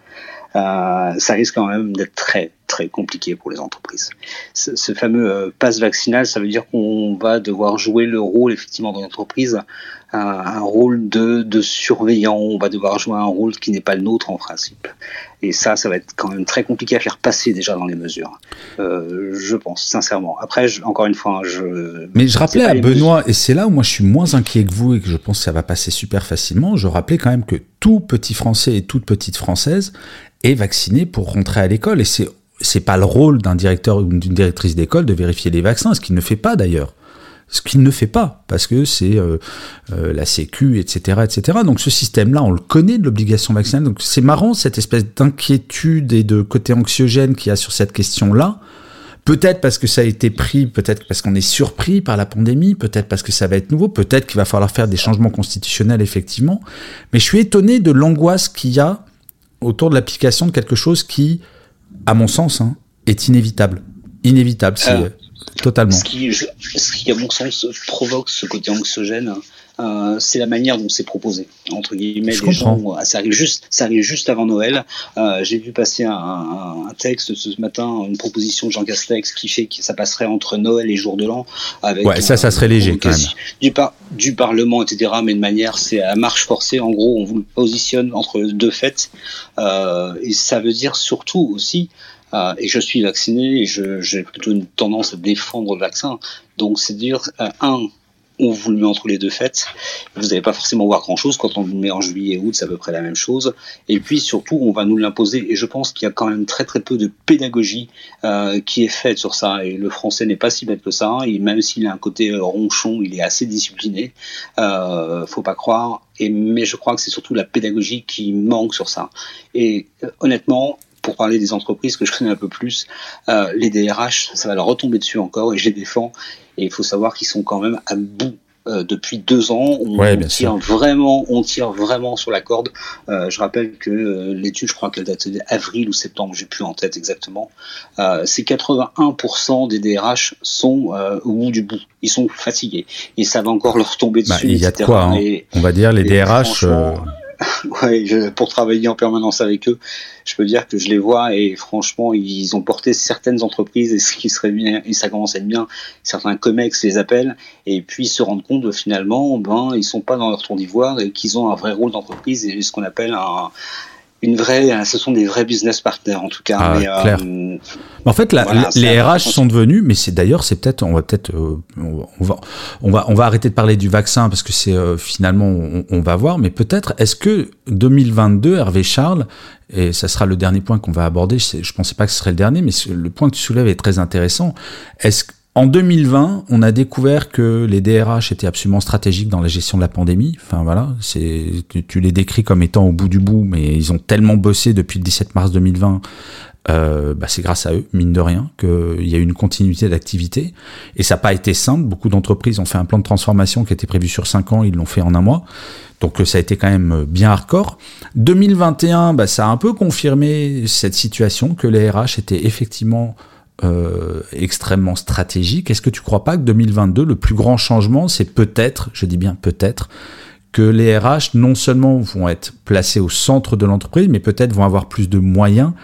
Euh, ça risque quand même d'être très très compliqué pour les entreprises. Ce, ce fameux euh, pass vaccinal, ça veut dire qu'on va devoir jouer le rôle effectivement dans l'entreprise, un, un rôle de, de surveillant, on va devoir jouer un rôle qui n'est pas le nôtre en principe. Et ça, ça va être quand même très compliqué à faire passer déjà dans les mesures. Euh, je pense, sincèrement. Après, je, encore une fois, je... Mais je rappelais à Benoît, mesures. Et c'est là où moi je suis moins inquiet que vous et que je pense que ça va passer super facilement, je rappelais quand même que tout petit Français et toute petite Française est vacciné pour rentrer à l'école. Et c'est, c'est pas le rôle d'un directeur ou d'une directrice d'école de vérifier les vaccins, ce qu'il ne fait pas d'ailleurs. Ce qu'il ne fait pas, parce que c'est euh, euh, la Sécu, et cetera, et cetera. Donc ce système-là, on le connaît de l'obligation vaccinale. Donc c'est marrant, cette espèce d'inquiétude et de côté anxiogène qu'il y a sur cette question-là. Peut-être parce que ça a été pris, peut-être parce qu'on est surpris par la pandémie, peut-être parce que ça va être nouveau, peut-être qu'il va falloir faire des changements constitutionnels, effectivement. Mais je suis étonné de l'angoisse qu'il y a autour de l'application de quelque chose qui, à mon sens, hein, est inévitable. Inévitable, c'est euh, totalement. Ce qui, je, ce qui, à mon sens, provoque ce côté anxiogène, euh, c'est la manière dont c'est proposé. Entre guillemets, je les comprends. gens, ça arrive juste, ça arrive juste avant Noël. Euh, j'ai vu passer un, un, un texte ce matin, une proposition de Jean Castex qui fait que ça passerait entre Noël et jour de l'an. Avec ouais, ça, ça serait léger quand même. Du, par, du Parlement, et cetera. Mais de manière, c'est à marche forcée. En gros, on vous positionne entre deux fêtes. Euh, et ça veut dire surtout aussi. Euh, et je suis vacciné et je, j'ai plutôt une tendance à défendre le vaccin. Donc, c'est dire, euh, un, on vous le met entre les deux fêtes. Vous n'allez pas forcément voir grand-chose. Quand on vous le met en juillet et août, c'est à peu près la même chose. Et puis, surtout, on va nous l'imposer. Et je pense qu'il y a quand même très, très peu de pédagogie euh, qui est faite sur ça. Et le français n'est pas si bête que ça. Et même s'il a un côté euh, ronchon, il est assez discipliné. Euh, faut pas croire. Et, mais je crois que c'est surtout la pédagogie qui manque sur ça. Et euh, honnêtement, pour parler des entreprises que je connais un peu plus, euh, les D R H, ça va leur retomber dessus encore et je les défends. Et il faut savoir qu'ils sont quand même à bout euh, depuis deux ans. On, ouais, on tire vraiment, on tire vraiment sur la corde. Euh, je rappelle que euh, l'étude, je crois qu'elle date d'avril ou septembre, j'ai plus en tête exactement. Euh, c'est quatre-vingt-un pour cent des D R H sont euh, au bout du bout. Ils sont fatigués et ça va encore leur tomber dessus. Bah, il y a et cetera. De quoi, hein. Et, on va dire les D R H. Euh... Ouais, je, pour travailler en permanence avec eux, je peux dire que je les vois et franchement, ils ont porté certaines entreprises et ce qui serait bien, et ça commence à être bien, certains comex les appellent et puis se rendent compte que finalement, ben, ils sont pas dans leur tour d'ivoire et qu'ils ont un vrai rôle d'entreprise et ce qu'on appelle un, une vraie, ce sont des vrais business partners en tout cas. Ah, mais, clair. Euh, en fait, la, voilà, les R H sont devenus, mais c'est d'ailleurs, c'est peut-être, on va peut-être, euh, on va, on va, on va arrêter de parler du vaccin parce que c'est euh, finalement, on, on va voir, mais peut-être, est-ce que deux mille vingt-deux, Hervé Charles, et ça sera le dernier point qu'on va aborder, je pensais pas que ce serait le dernier, mais le point que tu soulèves est très intéressant. Est-ce que en deux mille vingt, on a découvert que les D R H étaient absolument stratégiques dans la gestion de la pandémie. Enfin voilà, c'est, tu, tu les décris comme étant au bout du bout, mais ils ont tellement bossé depuis le dix-sept mars deux mille vingt. Euh, bah c'est grâce à eux, mine de rien, qu'il y a eu une continuité d'activité. Et ça n'a pas été simple. Beaucoup d'entreprises ont fait un plan de transformation qui était prévu sur cinq ans, ils l'ont fait en un mois. Donc ça a été quand même bien hardcore. deux mille vingt et un, bah, ça a un peu confirmé cette situation que les R H étaient effectivement Euh, extrêmement stratégique. Est-ce que tu crois pas que deux mille vingt-deux, le plus grand changement, c'est peut-être, je dis bien peut-être, que les R H non seulement vont être placés au centre de l'entreprise, mais peut-être vont avoir plus de moyens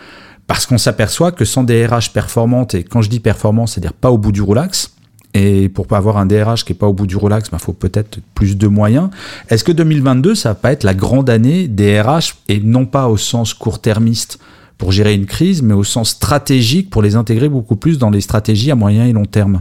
parce qu'on s'aperçoit que sans des R H performantes, et quand je dis performance, c'est-à-dire pas au bout du roulax, et pour pas avoir un D R H qui est pas au bout du roulax, ben faut peut-être plus de moyens. Est-ce que deux mille vingt-deux, ça va pas être la grande année des R H, et non pas au sens court-termiste pour gérer une crise, mais au sens stratégique pour les intégrer beaucoup plus dans les stratégies à moyen et long terme?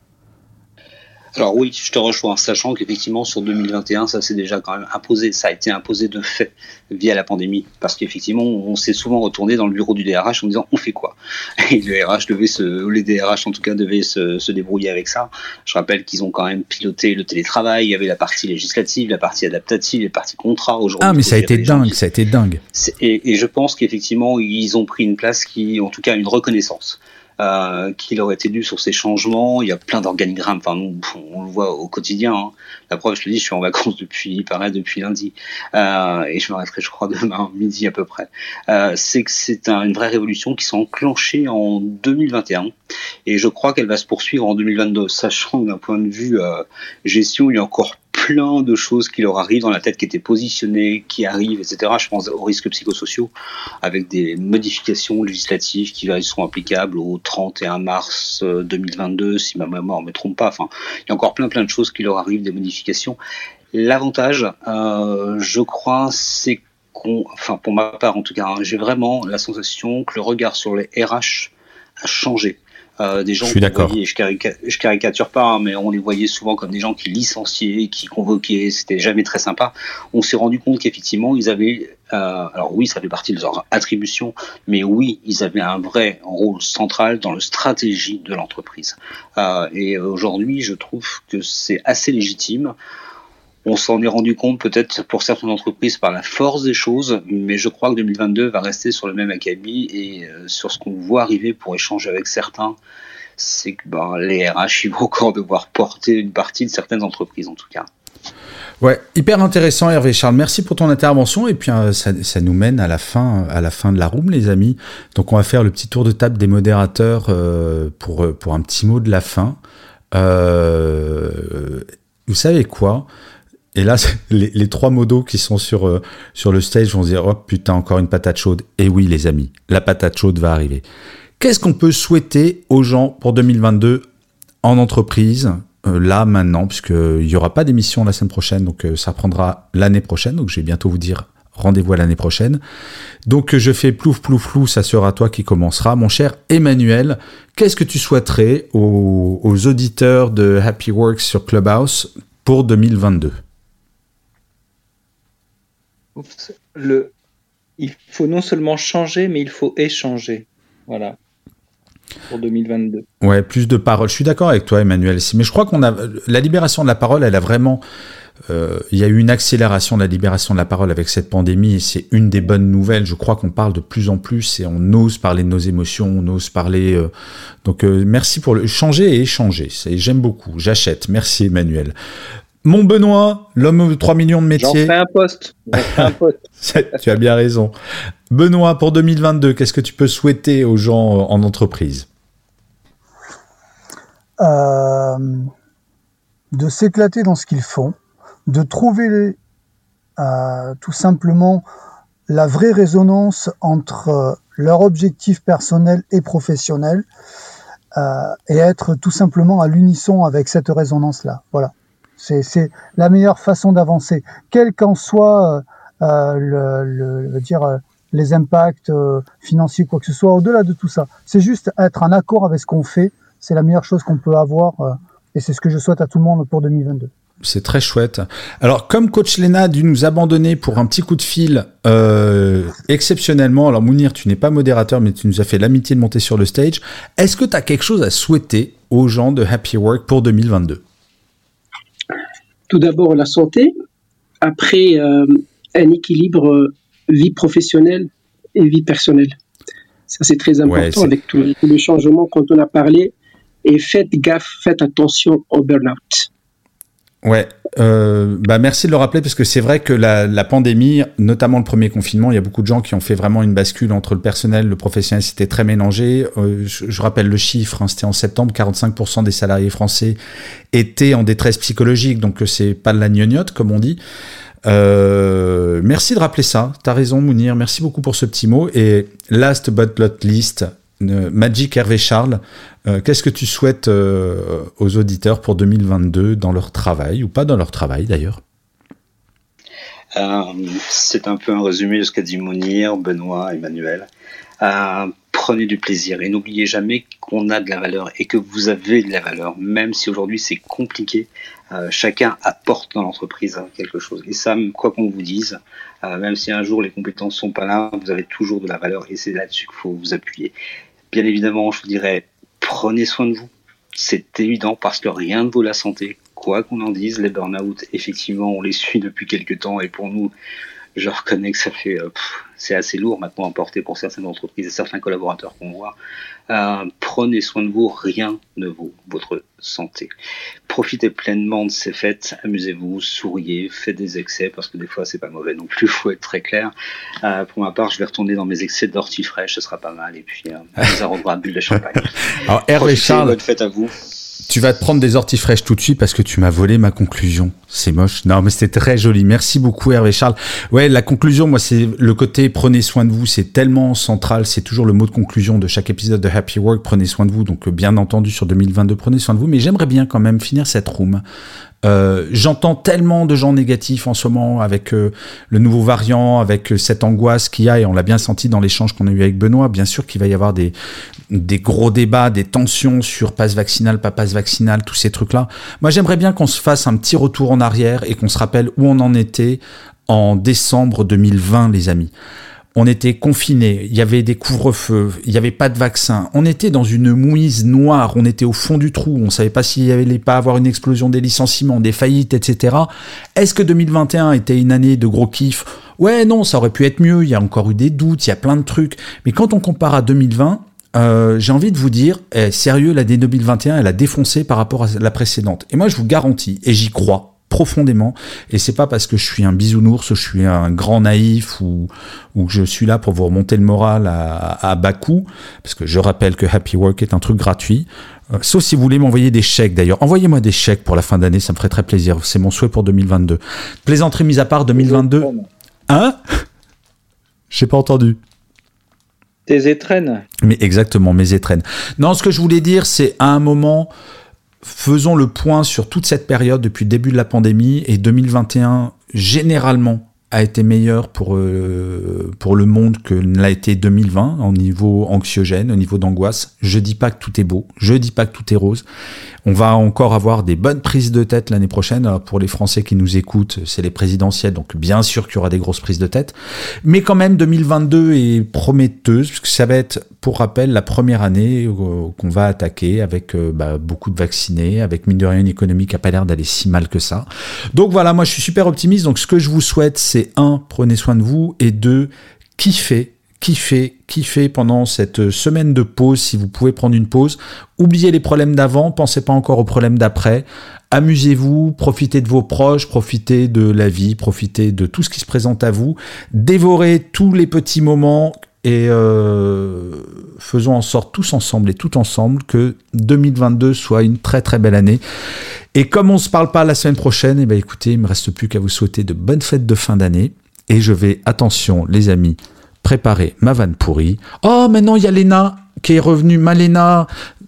Alors oui, je te rejoins, sachant qu'effectivement sur deux mille vingt et un, ça s'est déjà quand même imposé, ça a été imposé de fait via la pandémie, parce qu'effectivement on s'est souvent retourné dans le bureau du D R H en disant on fait quoi, et le R H devait se, les D R H en tout cas devaient se, se débrouiller avec ça. Je rappelle qu'ils ont quand même piloté le télétravail, il y avait la partie législative, la partie adaptative, la partie contrat. Aujourd'hui, ah mais ça a été dingue, ça a été dingue. Et, et je pense qu'effectivement ils ont pris une place qui, en tout cas une reconnaissance. Euh, qui leur était dû sur ces changements. Il y a plein d'organigrammes, enfin nous, on le voit au quotidien, hein. La preuve, je te dis, je suis en vacances depuis, pareil, depuis lundi, euh, et je m'arrêterai, je crois, demain midi à peu près. Euh, c'est que c'est un, une vraie révolution qui s'est enclenchée en deux mille vingt et un, et je crois qu'elle va se poursuivre en deux mille vingt-deux, sachant d'un point de vue euh, gestion, il y a encore plein de choses qui leur arrivent dans la tête, qui étaient positionnées, qui arrivent, et cetera. Je pense aux risques psychosociaux, avec des modifications législatives qui seront applicables au trente et un mars deux mille vingt-deux, si ma mémoire ne me trompe pas. Enfin, il y a encore plein plein de choses qui leur arrivent, des modifications. L'avantage, euh, je crois, c'est qu'on, enfin pour ma part en tout cas, hein, j'ai vraiment la sensation que le regard sur les R H a changé. Euh, des gens, je suis d'accord. Voyait, je, carica- je caricature pas, hein, mais on les voyait souvent comme des gens qui licenciaient, qui convoquaient, c'était jamais très sympa. On s'est rendu compte qu'effectivement, ils avaient, euh, alors oui, ça fait partie de leur attribution, mais oui, ils avaient un vrai rôle central dans la stratégie de l'entreprise. Euh, et aujourd'hui, je trouve que c'est assez légitime. On s'en est rendu compte peut-être pour certaines entreprises par la force des choses, mais je crois que deux mille vingt-deux va rester sur le même acabit, et euh, sur ce qu'on voit arriver pour échanger avec certains, c'est que ben, les R H ils vont encore devoir porter une partie de certaines entreprises en tout cas. Ouais, hyper intéressant Hervé Charles, merci pour ton intervention, et puis euh, ça, ça nous mène à la fin, à la fin de la room les amis. Donc on va faire le petit tour de table des modérateurs euh, pour, pour un petit mot de la fin. Euh, vous savez quoi ? Et là, les, les trois modos qui sont sur, euh, sur le stage vont se dire « Oh putain, encore une patate chaude ». Et oui, les amis, la patate chaude va arriver. Qu'est-ce qu'on peut souhaiter aux gens pour deux mille vingt-deux en entreprise, euh, là, maintenant, puisqu'il n'y aura pas d'émission la semaine prochaine, donc euh, ça reprendra l'année prochaine, donc je vais bientôt vous dire rendez-vous à l'année prochaine. Donc je fais plouf, plouf, plouf, ça sera toi qui commencera. Mon cher Emmanuel, qu'est-ce que tu souhaiterais aux, aux auditeurs de Happy Work sur Clubhouse pour deux mille vingt-deux ? Le, il faut non seulement changer, mais il faut échanger. Voilà. Pour deux mille vingt-deux. Ouais, plus de paroles. Je suis d'accord avec toi, Emmanuel. Mais je crois qu'on a la libération de la parole. Elle a vraiment. Euh, il y a eu une accélération de la libération de la parole avec cette pandémie, et c'est une des bonnes nouvelles. Je crois qu'on parle de plus en plus et on ose parler de nos émotions, on ose parler. Euh, donc euh, merci pour le changer et échanger. C'est, j'aime beaucoup. J'achète. Merci, Emmanuel. Mon Benoît, l'homme aux trois millions de métiers. J'en ferai un poste. J'en ferai un poste. Tu as bien raison. Benoît, pour deux mille vingt-deux, qu'est-ce que tu peux souhaiter aux gens en entreprise ? euh, De s'éclater dans ce qu'ils font, de trouver euh, tout simplement la vraie résonance entre leur objectif personnel et professionnel, euh, et être tout simplement à l'unisson avec cette résonance-là. Voilà. C'est, c'est la meilleure façon d'avancer, quel qu'en soit euh, le, le, le dire euh, les impacts euh, financiers, quoi que ce soit. Au-delà de tout ça, c'est juste être en accord avec ce qu'on fait. C'est la meilleure chose qu'on peut avoir, euh, et c'est ce que je souhaite à tout le monde pour deux mille vingt-deux. C'est très chouette. Alors, comme coach Léna a dû nous abandonner pour un petit coup de fil euh, exceptionnellement, alors Mounir, tu n'es pas modérateur, mais tu nous as fait l'amitié de monter sur le stage. Est-ce que tu as quelque chose à souhaiter aux gens de Happy Work pour deux mille vingt-deux ? Tout d'abord la santé, après euh, un équilibre euh, vie professionnelle et vie personnelle. Ça c'est très important, ouais, c'est... avec tous les changements dont on a parlé. Et faites gaffe, faites attention au burn-out. Ouais, euh, bah merci de le rappeler, parce que c'est vrai que la, la pandémie, notamment le premier confinement, il y a beaucoup de gens qui ont fait vraiment une bascule entre le personnel, le professionnel, c'était très mélangé. Euh, je, je rappelle le chiffre, hein, c'était en septembre, quarante-cinq pour cent des salariés français étaient en détresse psychologique, donc c'est pas de la gnognotte comme on dit. Euh, merci de rappeler ça. T'as raison, Mounir. Merci beaucoup pour ce petit mot. Et last but not least, euh, Magic Hervé Charles, euh, qu'est-ce que tu souhaites euh, aux auditeurs pour deux mille vingt-deux dans leur travail, ou pas dans leur travail d'ailleurs? Euh, c'est un peu un résumé de ce qu'a dit Mounir, Benoît, Emmanuel. Euh, prenez du plaisir et n'oubliez jamais qu'on a de la valeur et que vous avez de la valeur, même si aujourd'hui c'est compliqué. Euh, chacun apporte dans l'entreprise hein, quelque chose. Et ça, quoi qu'on vous dise, euh, même si un jour les compétences sont pas là, vous avez toujours de la valeur et c'est là-dessus qu'il faut vous appuyer. Bien évidemment, je vous dirais, prenez soin de vous. C'est évident parce que rien ne vaut la santé. Quoi qu'on en dise, les burn-out, effectivement, on les suit depuis quelques temps et pour nous, je reconnais que ça fait, euh, pff, c'est assez lourd maintenant à porter pour certaines entreprises et certains collaborateurs qu'on voit. Euh, prenez soin de vous, rien ne vaut votre santé. Profitez pleinement de ces fêtes, amusez-vous, souriez, faites des excès parce que des fois c'est pas mauvais non plus, faut être très clair. Euh, pour ma part, je vais retourner dans mes excès d'ortie fraîche, ce sera pas mal et puis euh, on vous arrosera une bulle de champagne. Alors Hervé Charles, bonne fête à vous. Tu vas te prendre des orties fraîches tout de suite parce que tu m'as volé ma conclusion. C'est moche. Non, mais c'était très joli. Merci beaucoup, Hervé Charles. Ouais, la conclusion, moi, c'est le côté prenez soin de vous. C'est tellement central. C'est toujours le mot de conclusion de chaque épisode de Happy Work. Prenez soin de vous. Donc, bien entendu, sur deux mille vingt-deux, prenez soin de vous. Mais j'aimerais bien quand même finir cette room. Euh, j'entends tellement de gens négatifs en ce moment avec euh, le nouveau variant, avec euh, cette angoisse qu'il y a, et on l'a bien senti dans l'échange qu'on a eu avec Benoît. Bien sûr qu'il va y avoir des, des gros débats, des tensions sur passe vaccinal, pas passe vaccinal, tous ces trucs-là. Moi, j'aimerais bien qu'on se fasse un petit retour en arrière et qu'on se rappelle où on en était en décembre deux mille vingt, les amis. On était confinés, il y avait des couvre-feux, il n'y avait pas de vaccin. On était dans une mouise noire, on était au fond du trou, on ne savait pas s'il allait pas avoir une explosion des licenciements, des faillites, et cetera. Est-ce que deux mille vingt et un était une année de gros kiff? Ouais, non, ça aurait pu être mieux, il y a encore eu des doutes, il y a plein de trucs. Mais quand on compare à deux mille vingt, euh, j'ai envie de vous dire, eh, sérieux, l'année deux mille vingt et un, elle a défoncé par rapport à la précédente. Et moi, je vous garantis, et j'y crois, profondément, et c'est pas parce que je suis un bisounours, je suis un grand naïf ou, ou que je suis là pour vous remonter le moral à, à bas coût, parce que je rappelle que Happy Work est un truc gratuit, euh, sauf si vous voulez m'envoyer des chèques d'ailleurs. Envoyez-moi des chèques pour la fin d'année, ça me ferait très plaisir, c'est mon souhait pour deux mille vingt-deux. Plaisanterie mise à part, deux mille vingt-deux. Hein? J'ai pas entendu. Tes étrennes. Mais exactement, mes étrennes. Non, ce que je voulais dire, c'est à un moment... Faisons le point sur toute cette période depuis le début de la pandémie, et deux mille vingt et un, généralement, a été meilleur pour, euh, pour le monde que l'a été deux mille vingt, au niveau anxiogène, au niveau d'angoisse. Je dis pas que tout est beau, je dis pas que tout est rose. On va encore avoir des bonnes prises de tête l'année prochaine. Alors pour les Français qui nous écoutent, c'est les présidentielles, donc bien sûr qu'il y aura des grosses prises de tête. Mais quand même, deux mille vingt-deux est prometteuse, puisque ça va être, pour rappel, la première année euh, qu'on va attaquer avec euh, bah, beaucoup de vaccinés, avec mine de rien une économie qui n'a pas l'air d'aller si mal que ça. Donc voilà, moi je suis super optimiste. Donc ce que je vous souhaite, c'est un, prenez soin de vous, et deux, kiffez. Kiffez, kiffez pendant cette semaine de pause, si vous pouvez prendre une pause. Oubliez les problèmes d'avant, pensez pas encore aux problèmes d'après. Amusez-vous, profitez de vos proches, profitez de la vie, profitez de tout ce qui se présente à vous. Dévorez tous les petits moments et euh, faisons en sorte tous ensemble et tout ensemble que deux mille vingt-deux soit une très très belle année. Et comme on se parle pas la semaine prochaine, eh ben écoutez, il me reste plus qu'à vous souhaiter de bonnes fêtes de fin d'année. Et je vais, attention les amis, préparer ma vanne pourrie. Oh, maintenant, il y a Léna qui est revenue. Malena,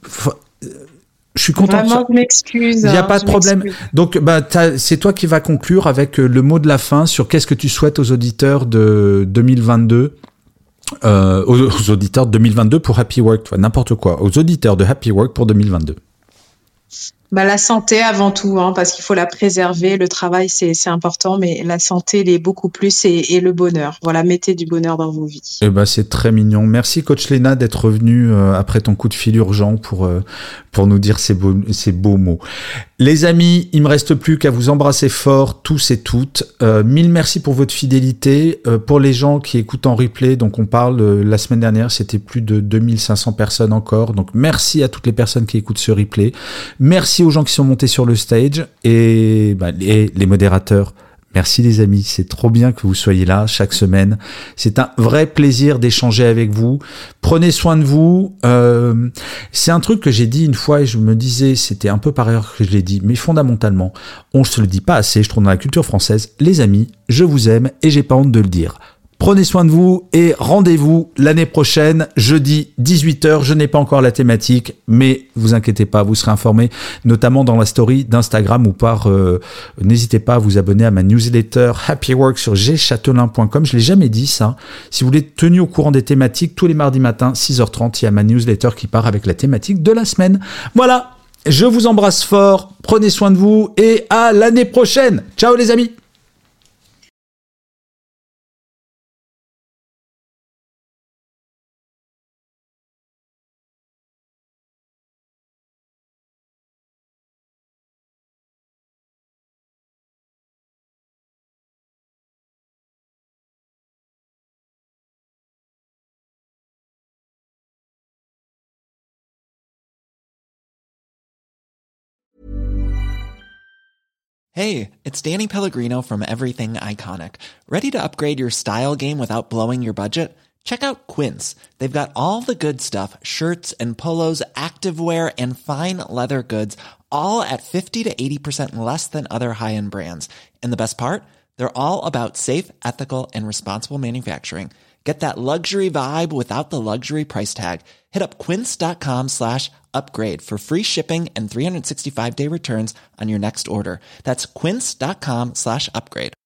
je suis content. Vraiment, je m'excuse. Il n'y a pas hein, de problème. Donc, bah, c'est toi qui vas conclure avec le mot de la fin sur qu'est-ce que tu souhaites aux auditeurs de deux mille vingt-deux. Euh, aux, aux auditeurs de deux mille vingt-deux pour Happy Work, n'importe quoi. Aux auditeurs de Happy Work pour deux mille vingt-deux. Bah, la santé avant tout, hein, parce qu'il faut la préserver. Le travail, c'est, c'est important, mais la santé l'est beaucoup plus, et, et le bonheur. Voilà, mettez du bonheur dans vos vies. Eh ben, c'est très mignon. Merci, coach Léna, d'être revenu euh, après ton coup de fil urgent pour, euh, pour nous dire ces beaux, ces beaux mots. Les amis, il me reste plus qu'à vous embrasser fort, tous et toutes. Euh, mille merci pour votre fidélité. Euh, pour les gens qui écoutent en replay, donc on parle, euh, la semaine dernière, c'était plus de deux mille cinq cents personnes encore. Donc merci à toutes les personnes qui écoutent ce replay. Merci aux gens qui sont montés sur le stage et bah, les, les modérateurs. Merci les amis, c'est trop bien que vous soyez là chaque semaine. C'est un vrai plaisir d'échanger avec vous. Prenez soin de vous. Euh, c'est un truc que j'ai dit une fois et je me disais, c'était un peu par erreur que je l'ai dit, mais fondamentalement, on se le dit pas assez, je trouve, dans la culture française. Les amis, je vous aime et j'ai pas honte de le dire. Prenez soin de vous et rendez-vous l'année prochaine, jeudi dix-huit heures. Je n'ai pas encore la thématique, mais vous inquiétez pas, vous serez informés, notamment dans la story d'Instagram ou par... Euh, n'hésitez pas à vous abonner à ma newsletter Happy Work sur g chatelain point com. Je l'ai jamais dit ça. Si vous voulez être tenu au courant des thématiques, tous les mardis matins, six heures trente, il y a ma newsletter qui part avec la thématique de la semaine. Voilà, je vous embrasse fort, prenez soin de vous et à l'année prochaine. Ciao les amis. Hey, it's Danny Pellegrino from Everything Iconic. Ready to upgrade your style game without blowing your budget? Check out Quince. They've got all the good stuff, shirts and polos, activewear, and fine leather goods, all at fifty to eighty percent less than other high-end brands. And the best part? They're all about safe, ethical, and responsible manufacturing. Get that luxury vibe without the luxury price tag. Hit up quince.com slash upgrade for free shipping and three sixty-five day returns on your next order. That's quince.com slash upgrade.